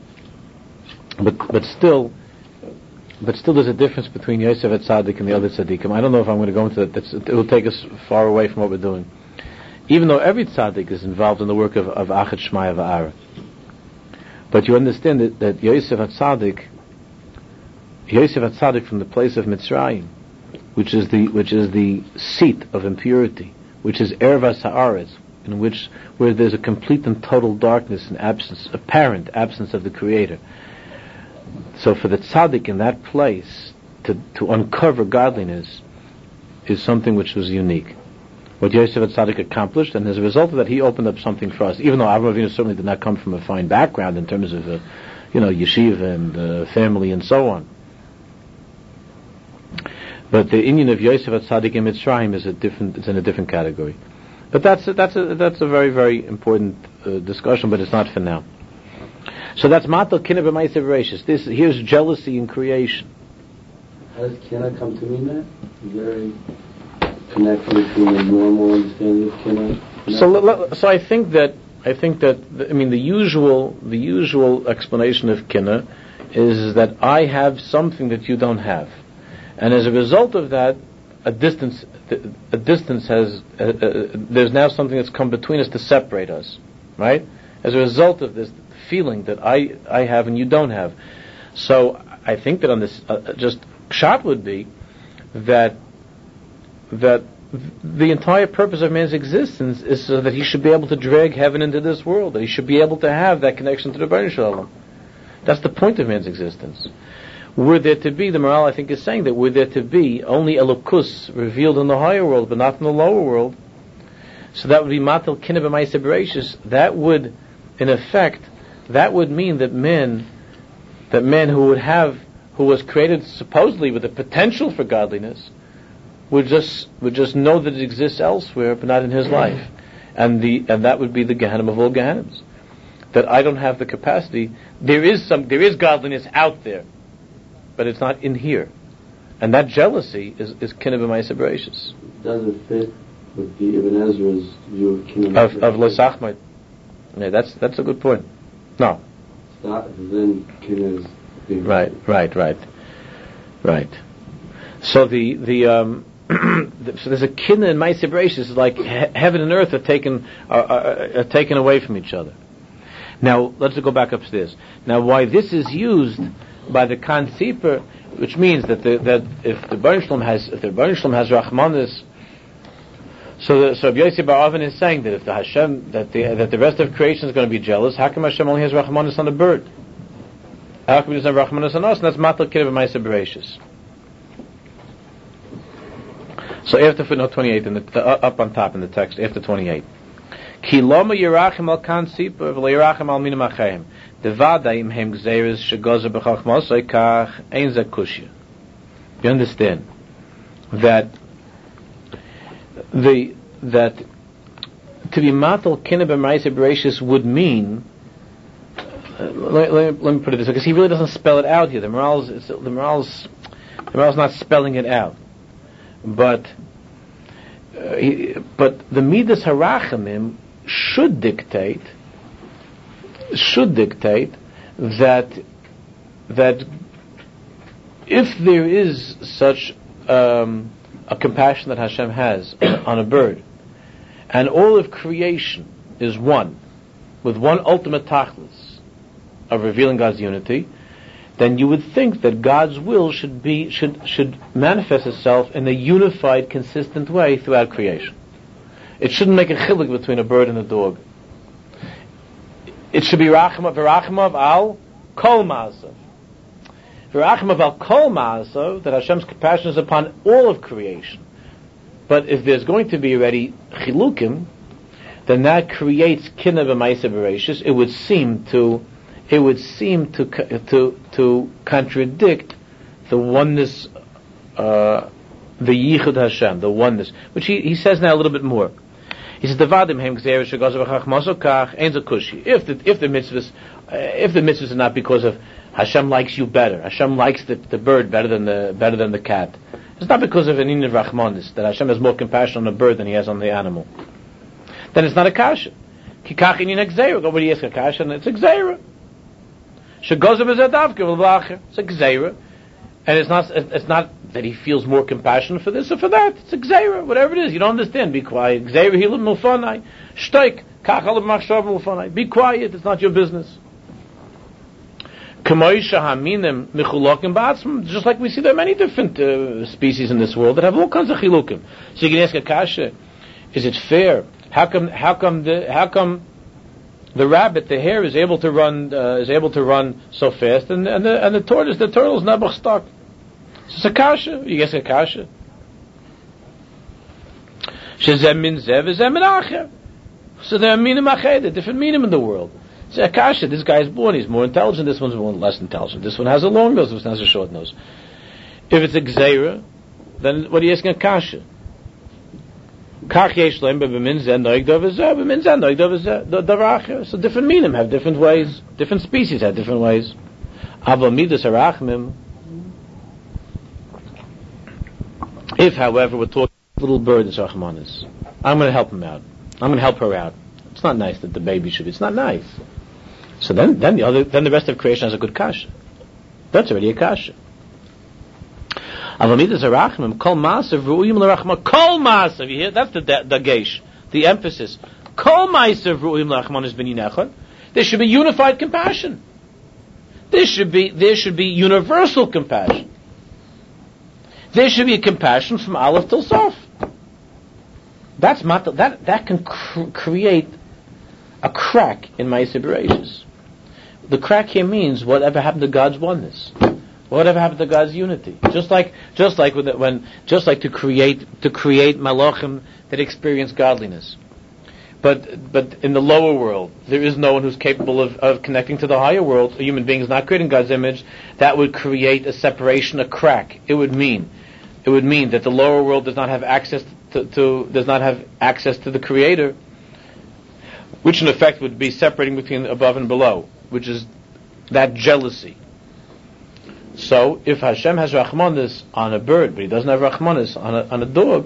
but still there's a difference between Yosef tzaddik and the other tzaddikim. I don't know if I'm going to go into that. It will take us far away from what we're doing. Even though every tzaddik is involved in the work of Achad Shmaya V'Ara, but you understand that Yosef tzaddik from the place of Mitzrayim, which is the seat of impurity, which is Ervas Haaretz, where there's a complete and total darkness and apparent absence of the Creator. So for the tzaddik in that place to uncover godliness is something which was unique. What Yosef tzaddik accomplished, and as a result of that, he opened up something for us. Even though Avraham Avinu certainly did not come from a fine background in terms of yeshiva and family and so on. But the Indian of Yosef tzaddik in Mitzrayim it's in a different category. But that's a very, very important discussion, but it's not for now. So that's Matal Kinah B'Ma'aseh Bereishis. Here's jealousy in creation. How does Kinah come to mean that? Very connection between the normal understanding of Kinah. So I think that the usual explanation of Kinah is that I have something that you don't have, and as a result of that, a distance has there's now something that's come between us to separate us, right? As a result of this feeling that I have and you don't have. So I think that on this just pshat would be that the entire purpose of man's existence is so that he should be able to drag heaven into this world, that he should be able to have that connection to the Rebbeinu Shalom. That's the point of man's existence. Were there to be, the Maharal I think is saying that were there to be only Elokus revealed in the higher world but not in the lower world, so that would be Matal Kinah B'Ma'aseh Bereishis. That would, in effect, mean that man who was created supposedly with the potential for godliness would just know that it exists elsewhere but not in his life, and that would be the Gehenim of all Gehenim. That I don't have the capacity. There is godliness out there, but it's not in here, and that jealousy is Kinah B'Ma'aseh Bereishis. Doesn't fit with the Ibn Ezra's view of Kinah of L'Sachmai. Yeah, that's a good point. No. It's not then Kinah is right. So so there's a Kinah in Ma'aseh Bereishis. It's like heaven and earth are taken away from each other. Now let's go back upstairs. Now, why this is used by the Kan Tzipor, which means that if the Rebbeinu Shalom has Rachmanis, so Rabbi Yossi Bar Avin is saying that if the Hashem that the rest of creation is going to be jealous, how come Hashem only has Rachmanis on the bird? How come he doesn't have Rachmanis on us? And that's Matal Kinah B'Ma'aseh Bereishis. So after footnote 28, up on top in the text, after 28. Ki loma yirachim al Kan Tzipor v'lo yirachim al minim achayim. Devada im hem gzeres shegozer b'chachmosai kach ein ze kushya. You understand that to be Matal Kinah B'Ma'aseh Bereishis would mean. Let me put it this way, because he really doesn't spell it out here. The Maharal's not spelling it out, but the Midas Harachamim should dictate that if there is such a compassion that Hashem has on a bird, and all of creation is one, with one ultimate tachlis of revealing God's unity, then you would think that God's will should manifest itself in a unified, consistent way throughout creation. It shouldn't make a chiluk between a bird and a dog. It should be v'rachamav al kol ma'asav. V'rachamav al kol ma'asav, that Hashem's compassion is upon all of creation. But if there's going to be already chilukim, then that creates Kinah B'Ma'aseh Bereishis. It would seem to contradict the oneness the Yichud Hashem, the oneness, which he says now a little bit more. He says, "Devadim hem gzeira shegazav chachmaso kach ein zakushi." If the mitzvahs are not because of Hashem likes you better, Hashem likes the bird better than the cat. It's not because of an inyan rachmanis that Hashem has more compassion on the bird than He has on the animal. Then it's not a kasha. Ki kach inyan gzeira. Nobody asks a kasha, and it's a gzeira. Shegazav is a davke v'lacher. It's a gzeira. And it's not that he feels more compassion for this or for that. It's a gzeira, whatever it is. You don't understand. Be quiet. Gzeira hilim milfanai. Shtoik. Kach alim machshav milfanai. Be quiet. It's not your business. Just like we see there are many different species in this world that have all kinds of chilukim. So you can ask a kasha, is it fair? How come the rabbit, the hare, is able to run so fast, and the turtle is not stuck? So it's a kasha. You guess a kasha. So there are minim acheda, different minim in the world. So Akasha, this guy is born, he's more intelligent, this one's less intelligent. This one has a long nose, this one has a short nose. If it's a gzeira, then what are you asking Akasha? So different minim have different ways, different species have different ways. If, however, we're talking about little bird is Rachmanis, I'm going to help him out. I'm going to help her out. It's not nice that the baby should be. It's not nice. So then the rest of creation has a good kasha. That's already a kasha. Avamidas arachmim kol maasav ru'uyim l'rachma kol maasav. You hear? That's the geish, the emphasis. Kol maasav ru'uyim l'rachman is b'ninechad. There should be unified compassion. There should be universal compassion. There should be a compassion from Aleph till Sof. That's that can create a crack in Ma'aseh Bereishis. The crack here means whatever happened to God's oneness, whatever happened to God's unity. Just like to create malachim that experience godliness. But in the lower world, there is no one who's capable of connecting to the higher world. A human being is not creating God's image. That would create a separation, a crack. It would mean that the lower world does not have access to the Creator, which in effect would be separating between above and below, which is that jealousy. So if Hashem has Rachmanis on a bird, but He doesn't have Rachmanis on a dog,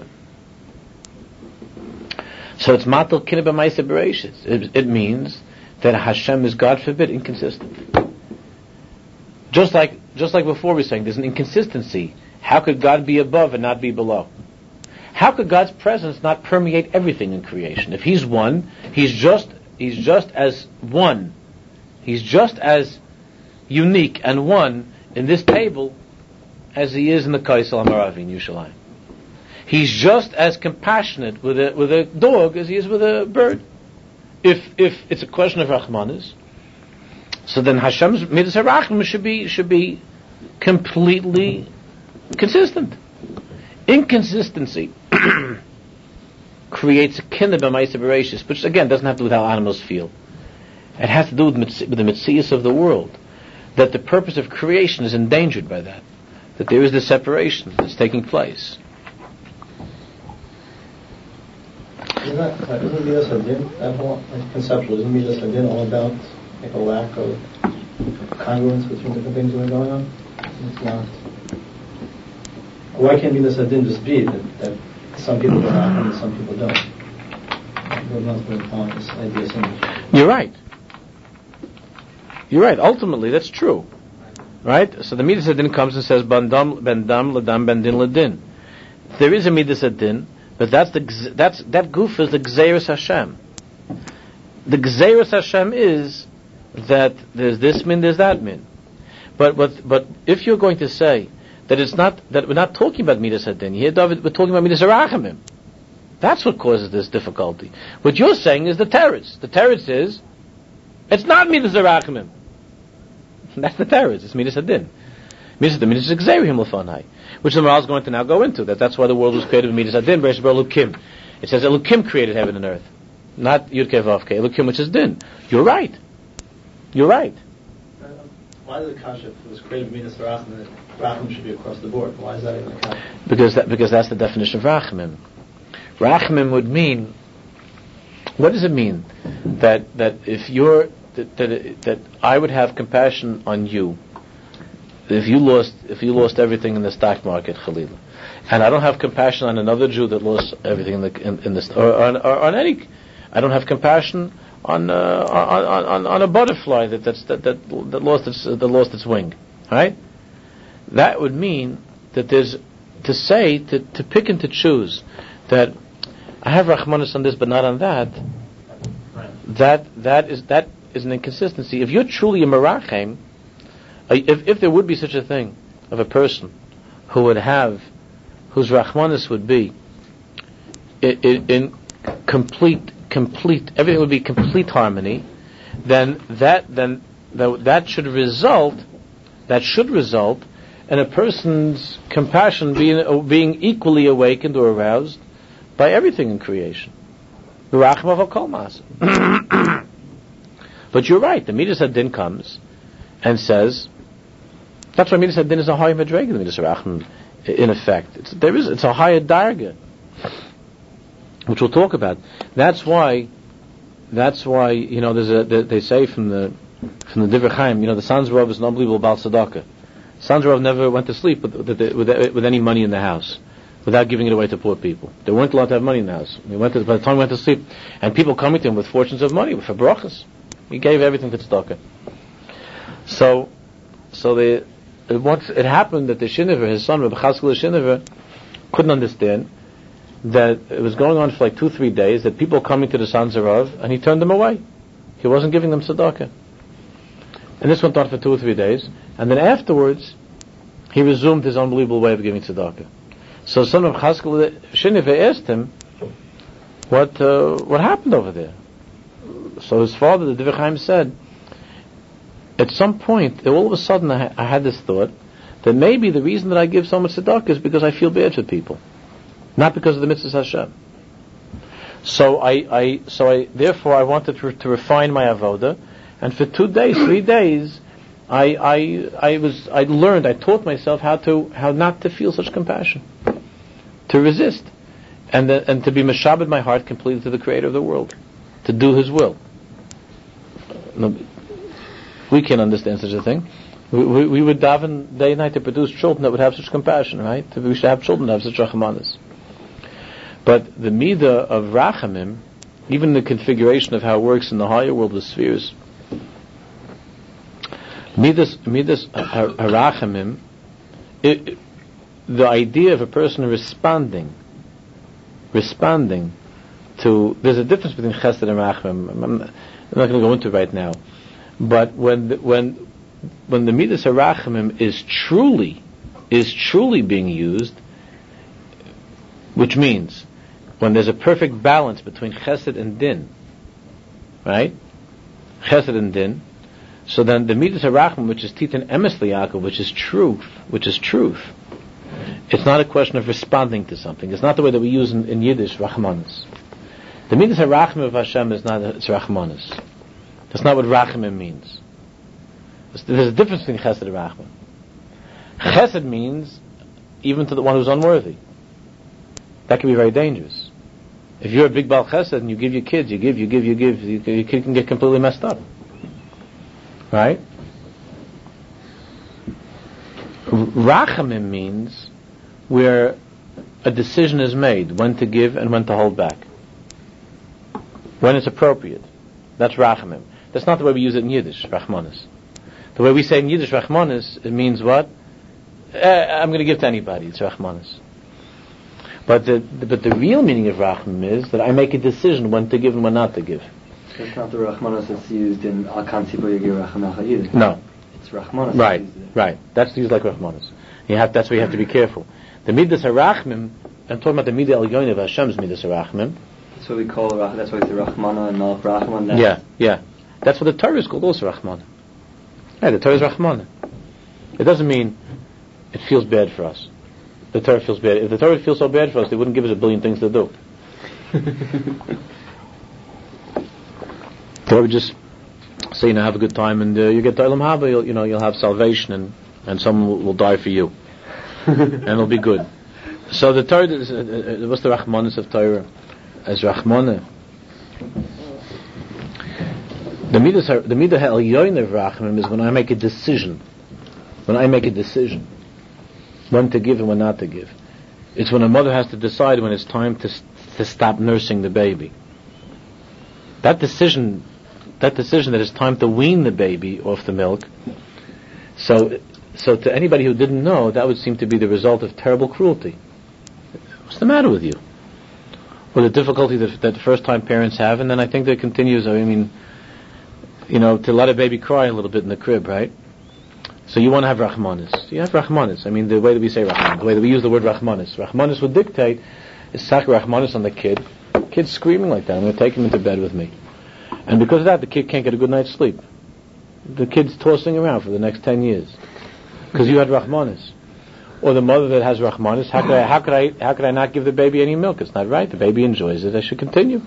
so it's matal kineh b'ma'aseh bereishis. It means that Hashem is, God forbid, inconsistent. Just like before we were saying, there's an inconsistency. How could God be above and not be below? How could God's presence not permeate everything in creation? If He's one, He's just as one. He's just as unique and one in this table as He is in the Kaisel HaMaravi in Yerushalayim. He's just as compassionate with a dog as He is with a bird. If it's a question of Rachmanis, so then Hashem's Midas HaRachman should be completely consistent. Inconsistency creates a kineh b'ma'aseh bereishis, which again doesn't have to do with how animals feel. It has to do with the mitzias of the world. That the purpose of creation is endangered by that. That there is this separation that's taking place. Isn't Midas Hadin, that whole conceptual, isn't Midas Hadin all about like a lack of congruence between different things that are going on? It's not. Why can't Midas Hadin just be that some people don't happen and some people don't? This idea so much. You're right. Ultimately, that's true. Right? So the Midas Hadin comes and says, Ben dam ladam ben din ladin. There is a Midas Hadin, but that goof is the Gzeiras Hashem. The Gzeiras Hashem is that there's this min, there's that min. But if you're going to say that we're not talking about Midas Hadin here, David, we're talking about Midas HaRachamim. That's what causes this difficulty. What you're saying is the teretz. The teretz is it's not Midas HaRachamim. That's the teretz. It's Midas Hadin. Midas Hadin is Gzeirahim L'fanai, which the Maral is going to now go into. That's why the world was created with Midas Hadin. Bereishis bara Elokim. It says Elokim created heaven and earth, not Yud Kei Vav Kei. Elokim, which is Din. You're right. Why is the kasha, if it was created Midas Rachman, that Rachman should be across the board? Why is that even a kasha? Because that's the definition of Rachamim. Rachamim would mean, what does it mean? That if you're, that I would have compassion on you if you lost everything in the stock market, Khalil, and I don't have compassion on another Jew that lost everything in this, or on any, I don't have compassion on a butterfly that lost its wing, right? That would mean that there's to pick and to choose that I have Rahmanis on this but not on that. That is an inconsistency. If you're truly a Merachem, if there would be such a thing of a person who would have, whose Rahmanis would be in complete, everything would be complete harmony, then that should result in a person's compassion being equally awakened or aroused by everything in creation. But you're right. The Midas Hadin comes and says, that's why Midas Hadin is a higher madrega than Midas Rachman. In effect, it's a higher darga, which we'll talk about. That's why they say from the Divrei Chaim, the Sanz Rav is an unbelievable Baal Tzedakah. Sanz Rav never went to sleep with any money in the house, without giving it away to poor people. They weren't allowed to have money in the house. By the time he went to sleep, and people coming to him with fortunes of money, for brachas, he gave everything to tzedakah. So once it happened that the Shiniver, his son, Rabbi Chaskel Shiniver, couldn't understand that it was going on for like 2-3 days, that people coming to the Sanz Rav, and he turned them away. He wasn't giving them tzedakah. And this went on for 2 or 3 days, and then afterwards, he resumed his unbelievable way of giving tzedakah. So son of Chaskel Shiniver asked him, what happened over there? So his father, the Divrei Chaim, said, at some point, all of a sudden I had this thought that maybe the reason that I give so much tzedakah is because I feel bad for people, not because of the mitzvahs Hashem. So therefore I wanted to refine my avoda, and for 2 days, 3 days, I learned, I taught myself how not to feel such compassion, to resist, and to be meshabed my heart completely to the Creator of the world, to do His will. We can't understand such a thing. We would daven day and night to produce children that would have such compassion, right? We should have children that have such rachmanis. But the midah of rachamim, even the configuration of how it works in the higher world of spheres, midas harachamim, the idea of a person responding to, there's a difference between chesed and rachamim. I'm not going to go into it right now. But when the midas harachamim is truly being used, which means when there's a perfect balance between chesed and din, right? Chesed and din. So then the midas harachamim, which is titan emes liyakov, which is truth. It's not a question of responding to something. It's not the way that we use in Yiddish rachmanis. The midas harachamim of Hashem is not it's rachmanis. That's not what rachamim means. There's a difference between chesed and rachamim. Chesed means even to the one who's unworthy. That can be very dangerous. If you're a big Baal Chesed and you give your kids, you give, your kid can get completely messed up. Right? Rachamim means where a decision is made, when to give and when to hold back. When it's appropriate. That's rachamim. That's not the way we use it in Yiddish, rachmanis. The way we say in Yiddish, rachmanis, it means what? I'm going to give to anybody, it's rachmanis. But the real meaning of rachamim is that I make a decision when to give and when not to give. That's not the rachmanis that's used in Al Kansi Bo Yagir Rachamecha either. No. It's rachmanis. Right. That's used like rachmanis. That's where you have to be careful. The midas harachamim, I'm talking about the midah elyonim of Hashem's midas harachamim. That's what we call that's why it's the Rachmana and Malach Rachman. Yeah. That's what the Torah is called, also Rachmana. Yeah, the Torah is Rachmana. It doesn't mean it feels bad for us. The Torah feels bad. If the Torah feels so bad for us, they wouldn't give us a billion things to do. The Torah would just So have a good time, and you get to Olam Haba. You'll have salvation, and someone will die for you, and it'll be good. So the Torah is what's the Rachmanis of Torah? As Rachmana, the midah ha'elyon of Rachman is when I make a decision. When I make a decision, when to give and when not to give. It's when a mother has to decide when it's time to stop nursing the baby. That decision that it's time to wean the baby off the milk. So to anybody who didn't know, that would seem to be the result of terrible cruelty. What's the matter with you? Or the difficulty that first-time parents have, and then I think that continues. To let a baby cry a little bit in the crib, right? So you want to have Rachmanis. You have Rachmanis. The way that we say Rachmanis, the way that we use the word Rachmanis. Rachmanis would dictate, is sak Rachmanis on the kid. Kid's screaming like that. I'm going to take him into bed with me. And because of that, the kid can't get a good night's sleep. The kid's tossing around for the next 10 years. Because you had Rachmanis. Or the mother that has Rachmanis, how could I not give the baby any milk? It's not right. The baby enjoys it. I should continue.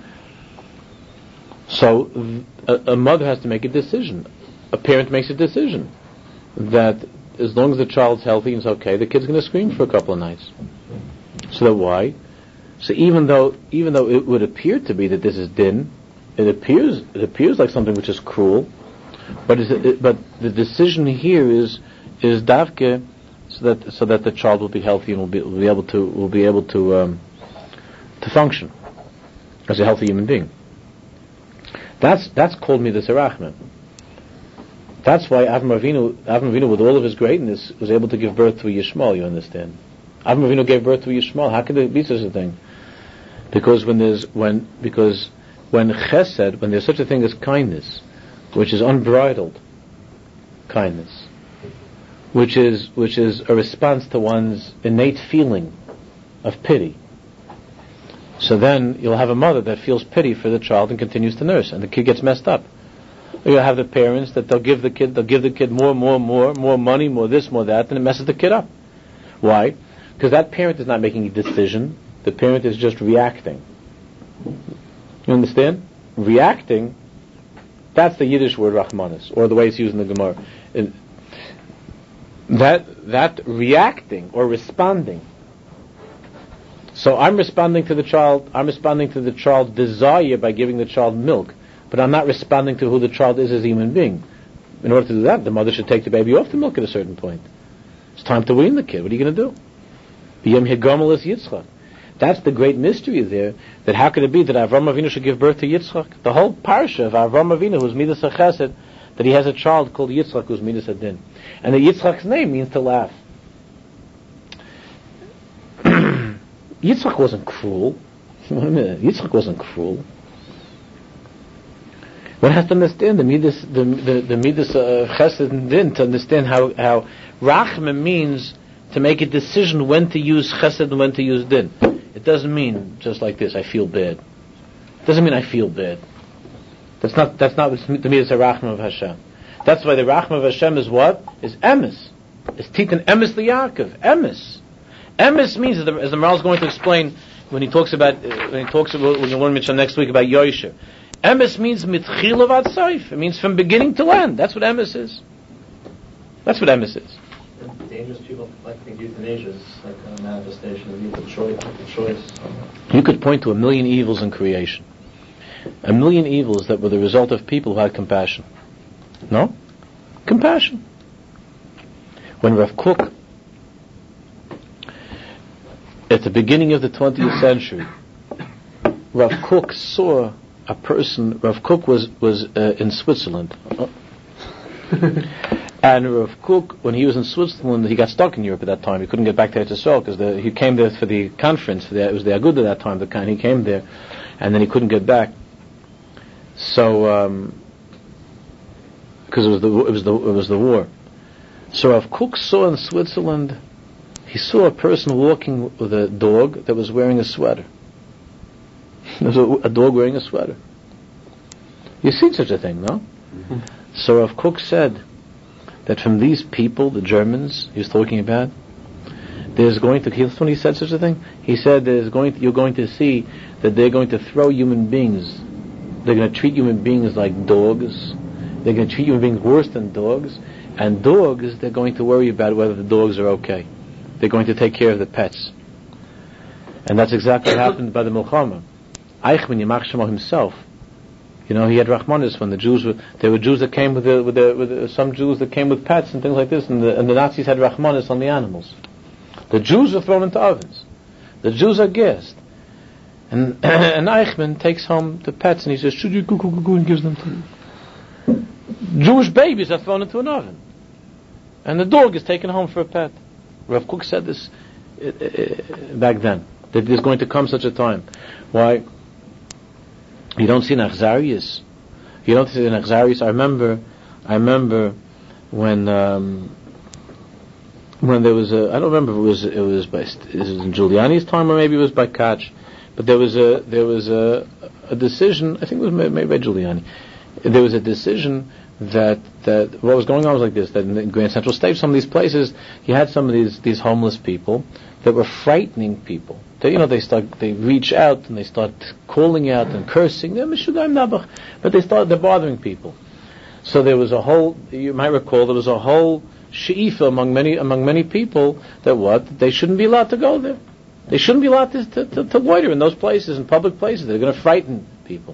So a mother has to make a decision. A parent makes a decision that as long as the child's healthy and it's okay, the kid's going to scream for a couple of nights. So that why? So even though it would appear to be that this is din, it appears like something which is cruel, but the decision here is davke, so that the child will be healthy and will be able to function as a healthy human being. That's called midas harachman. That's why Avram Avinu, with all of his greatness, was able to give birth to a Yishmael. You understand? Avram Avinu gave birth to a Yishmael. How could there be such a thing? Because when there's such a thing as kindness, which is unbridled kindness, which is a response to one's innate feeling of pity. So then you'll have a mother that feels pity for the child and continues to nurse, and the kid gets messed up. Or you'll have the parents that they'll give the kid more money, more this, more that, and it messes the kid up. Why? Because that parent is not making a decision. The parent is just reacting. You understand? Reacting, that's the Yiddish word Rachmanis, or the way it's used in the Gemara. That reacting or responding. So I'm responding to the child's desire by giving the child milk, but I'm not responding to who the child is as a human being. In order to do that, the mother should take the baby off the milk at a certain point. It's time to wean the kid. What are you going to do? B'yom Higamel is Yitzchak. That's the great mystery there, that how could it be that Avram Avinu should give birth to Yitzchak? The whole parsha of Avram Avinu, who's Midas HaChesed, that he has a child called Yitzchak, who's Midas HaDin. And the Yitzchak's name means to laugh. Yitzchak wasn't cruel. Yitzchak wasn't cruel. One has to understand the Midas Chesed and Din, to understand how Rachma means to make a decision when to use Chesed and when to use Din. It doesn't mean just like this, I feel bad. It doesn't mean I feel bad. That's not what the Midas Rachma of Hashem. That's why the Rachma of Hashem is what? Is Emes. It's Titan Emes L'Yaakov. Emes. Emes means, as the Maharal is going to explain when we'll learn Mishnah next week about Yosher. Emes means mitchil of Seif. It means from beginning to end. That's what Emes is. That's what Emes is. Dangerous people like to think euthanasia is like a manifestation of evil choice. You could point to 1,000,000 evils in creation. 1,000,000 evils that were the result of people who had compassion. No? Compassion. When Rav Kook, at the beginning of the 20th century, Rav Kook saw a person. Rav Kook was in Switzerland. And Rav Kook, when he was in Switzerland, he got stuck in Europe at that time. He couldn't get back to Eretz Yisrael because he came there for the conference. It was the Agudah at that time. He came there, and then he couldn't get back. So, because it was the war. So Rav Kook saw in Switzerland, he saw a person walking with a dog that was wearing a sweater. There was a dog wearing a sweater. You've seen such a thing, no? Mm-hmm. So Rav Kook said that from these people, the Germans he was talking about, when he said such a thing, he said you're going to see that they're going to throw human beings, they're going to treat human beings like dogs, They're going to treat human beings worse than dogs, and dogs, they're going to worry about whether the dogs are okay. They're going to take care of the pets. And that's exactly what happened by the Milchama. Eichmann, Yamach Shemo himself, he had Rachmanis when there were Jews that came with some Jews that came with pets and things like this, and the Nazis had Rachmanis on the animals. The Jews are thrown into ovens. The Jews are gassed. And Eichmann takes home the pets and he says, should you go, and gives them to you. Jewish babies are thrown into an oven. And the dog is taken home for a pet. Rav Kook said this back then, that there's going to come such a time. Why? You don't see an Achzarius. You don't see an Achzarius. I remember when there was I don't remember if it was in Giuliani's time or maybe it was by Koch, but there was a decision. I think it was maybe by Giuliani. There was a decision that what was going on was like this: that in the Grand Central State, some of these places, you had some of these homeless people that were frightening people. They reach out and they start calling out and cursing. They're they're bothering people. So there was a whole. You might recall there was a whole she'ifa among many people that they shouldn't be allowed to go there. They shouldn't be allowed to loiter in those places, in public places. They're going to frighten people.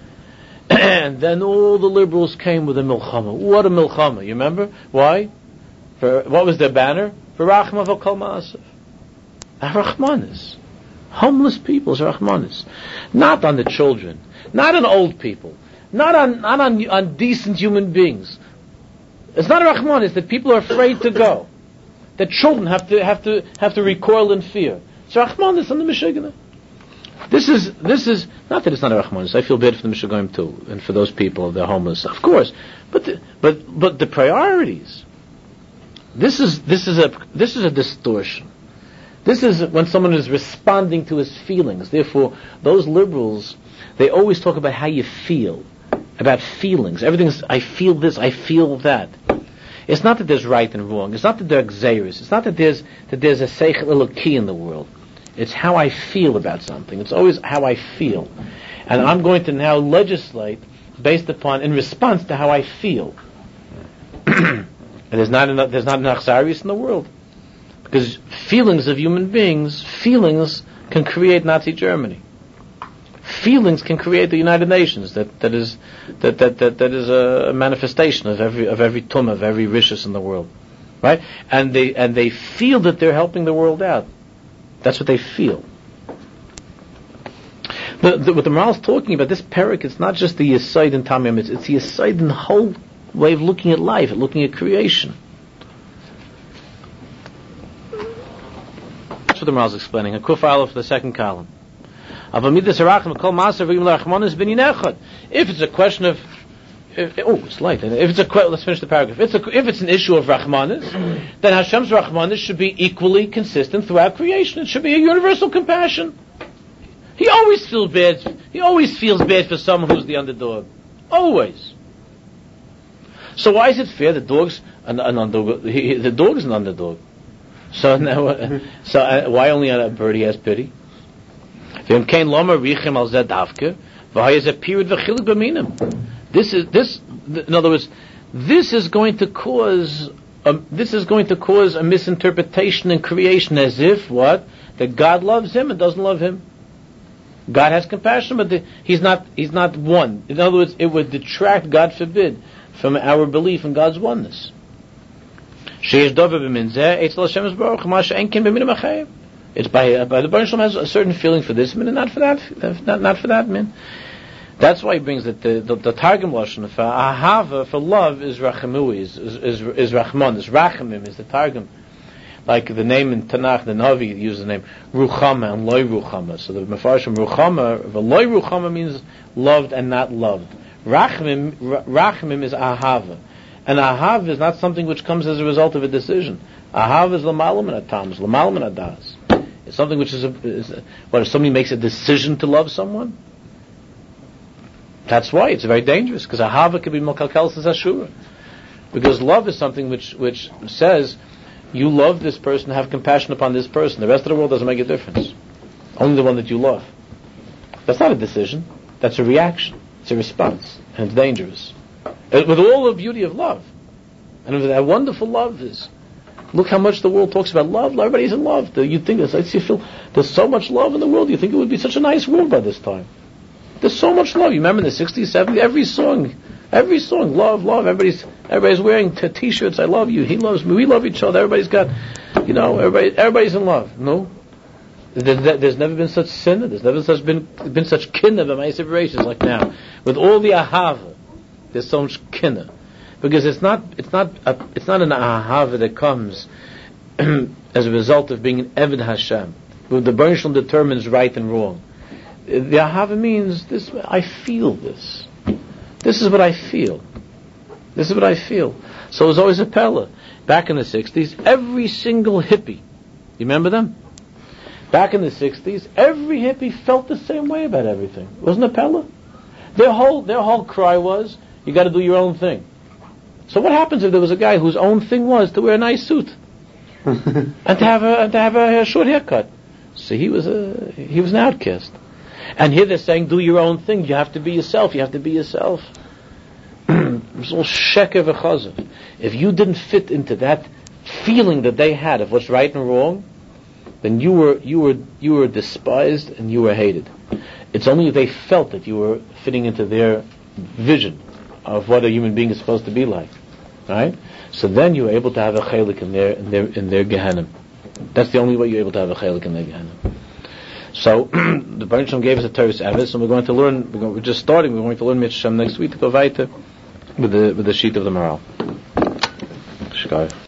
And then all the liberals came with a milchama. What a milchama! You remember why? What was their banner? For Rachma v'kol ma'asav. Rachmanis. Homeless people's Rachmanis. Not on the children, not on old people, not on decent human beings. It's not a Rachmanis that people are afraid to go, that children have to recoil in fear. It's Rachmanis on the Meshuggah. This is not that it's not a Rachmanis. I feel bad for the Meshuggahim too, and for those people, they're homeless, of course. But the priorities. This is a distortion. This is when someone is responding to his feelings. Therefore, those liberals, they always talk about how you feel, about feelings. Everything's, I feel this, I feel that. It's not that there's right and wrong. It's not that there are xeris. It's not that there's a seichel eloki in the world. It's how I feel about something. It's always how I feel. And I'm going to now legislate based upon, in response to how I feel. And there's not enough achzarius in the world. Because feelings of human beings, feelings can create Nazi Germany. Feelings can create the United Nations. That is a manifestation of every tumah, of every rishus in the world, right? And they feel that they're helping the world out. That's what they feel. What the Maharal is talking about, this parak, it's not just the Yesod and Tamim, it's the Yesod in the whole way of looking at life, looking at creation. That's what the Maharal is explaining. A Kuf Aleph, the second column. If it's a question of, it's light. If it's let's finish the paragraph. If it's an issue of Rachmanis, then Hashem's Rachmanis should be equally consistent throughout creation. It should be a universal compassion. He always feels bad for someone who's the underdog. Always. So why is it fair that dog's an underdog? The dog is an underdog. So now, why only on a bird he has pity? This is, in other words, this is going to cause a misinterpretation in creation, as if that God loves him and doesn't love him. God has compassion, but he's not one. In other words, it would detract, God forbid, from our belief in God's oneness. It's by the Baruch Shalom has a certain feeling for this min and not for that min. That's why he brings that the Targum Lashon for ahava, for love, is rachamui, is rachman, is rachamim, is the Targum. Like the name in Tanakh, the Navi uses the name Ruchama and Loi Ruchama. So the Mefarshim Ruchama, the Loi Ruchama means loved and not loved. Rachamim is ahava. And ahava is not something which comes as a result of a decision. Ahava is l'malam and atams, l'malam and adas. It's something which is if somebody makes a decision to love someone? That's why it's very dangerous, because ahava could be mokalkel ashura. Because love is something which says, you love this person, have compassion upon this person. The rest of the world doesn't make a difference. Only the one that you love. That's not a decision. That's a reaction. It's a response. And it's dangerous. With all the beauty of love. And with that wonderful love is, look how much the world talks about love. Everybody's in love. You think there's so much love in the world. You think it would be such a nice world by this time. There's so much love. You remember in the 60s, 70s, every song, love. Everybody's wearing t-shirts. I love you. He loves me. We love each other. Everybody's got, everybody's in love. No, there's never been such sin. There's never been such kinna by my separations like now. With all the ahava, there's so much kinna, because it's not an ahava that comes as a result of being an Eved Hashem. The Baruch Shalom determines right and wrong. The ahava means this. I feel this. This is what I feel. This is what I feel. So it was always a pella. Back in the 60s, every single hippie, you remember them? Back in the 60s, every hippie felt the same way about everything. Wasn't it a pella? Their whole cry was, you got to do your own thing. So what happens if there was a guy whose own thing was to wear a nice suit and to have a short haircut? So he was an outcast. And here they're saying, do your own thing. You have to be yourself. You have to be yourself. It's all sheker v'chazav. If you didn't fit into that feeling that they had of what's right and wrong, then you were despised and you were hated. It's only if they felt that you were fitting into their vision of what a human being is supposed to be like, right? So then you were able to have a chelik in their Gehenna. That's the only way you're able to have a chelik in their Gehenna. So the Baruch Shalom gave us a Teres Eves, and we're going to learn. We're just starting. We're going to learn Mitzvah next week to go weiter with the sheet of the Maral. Shkai.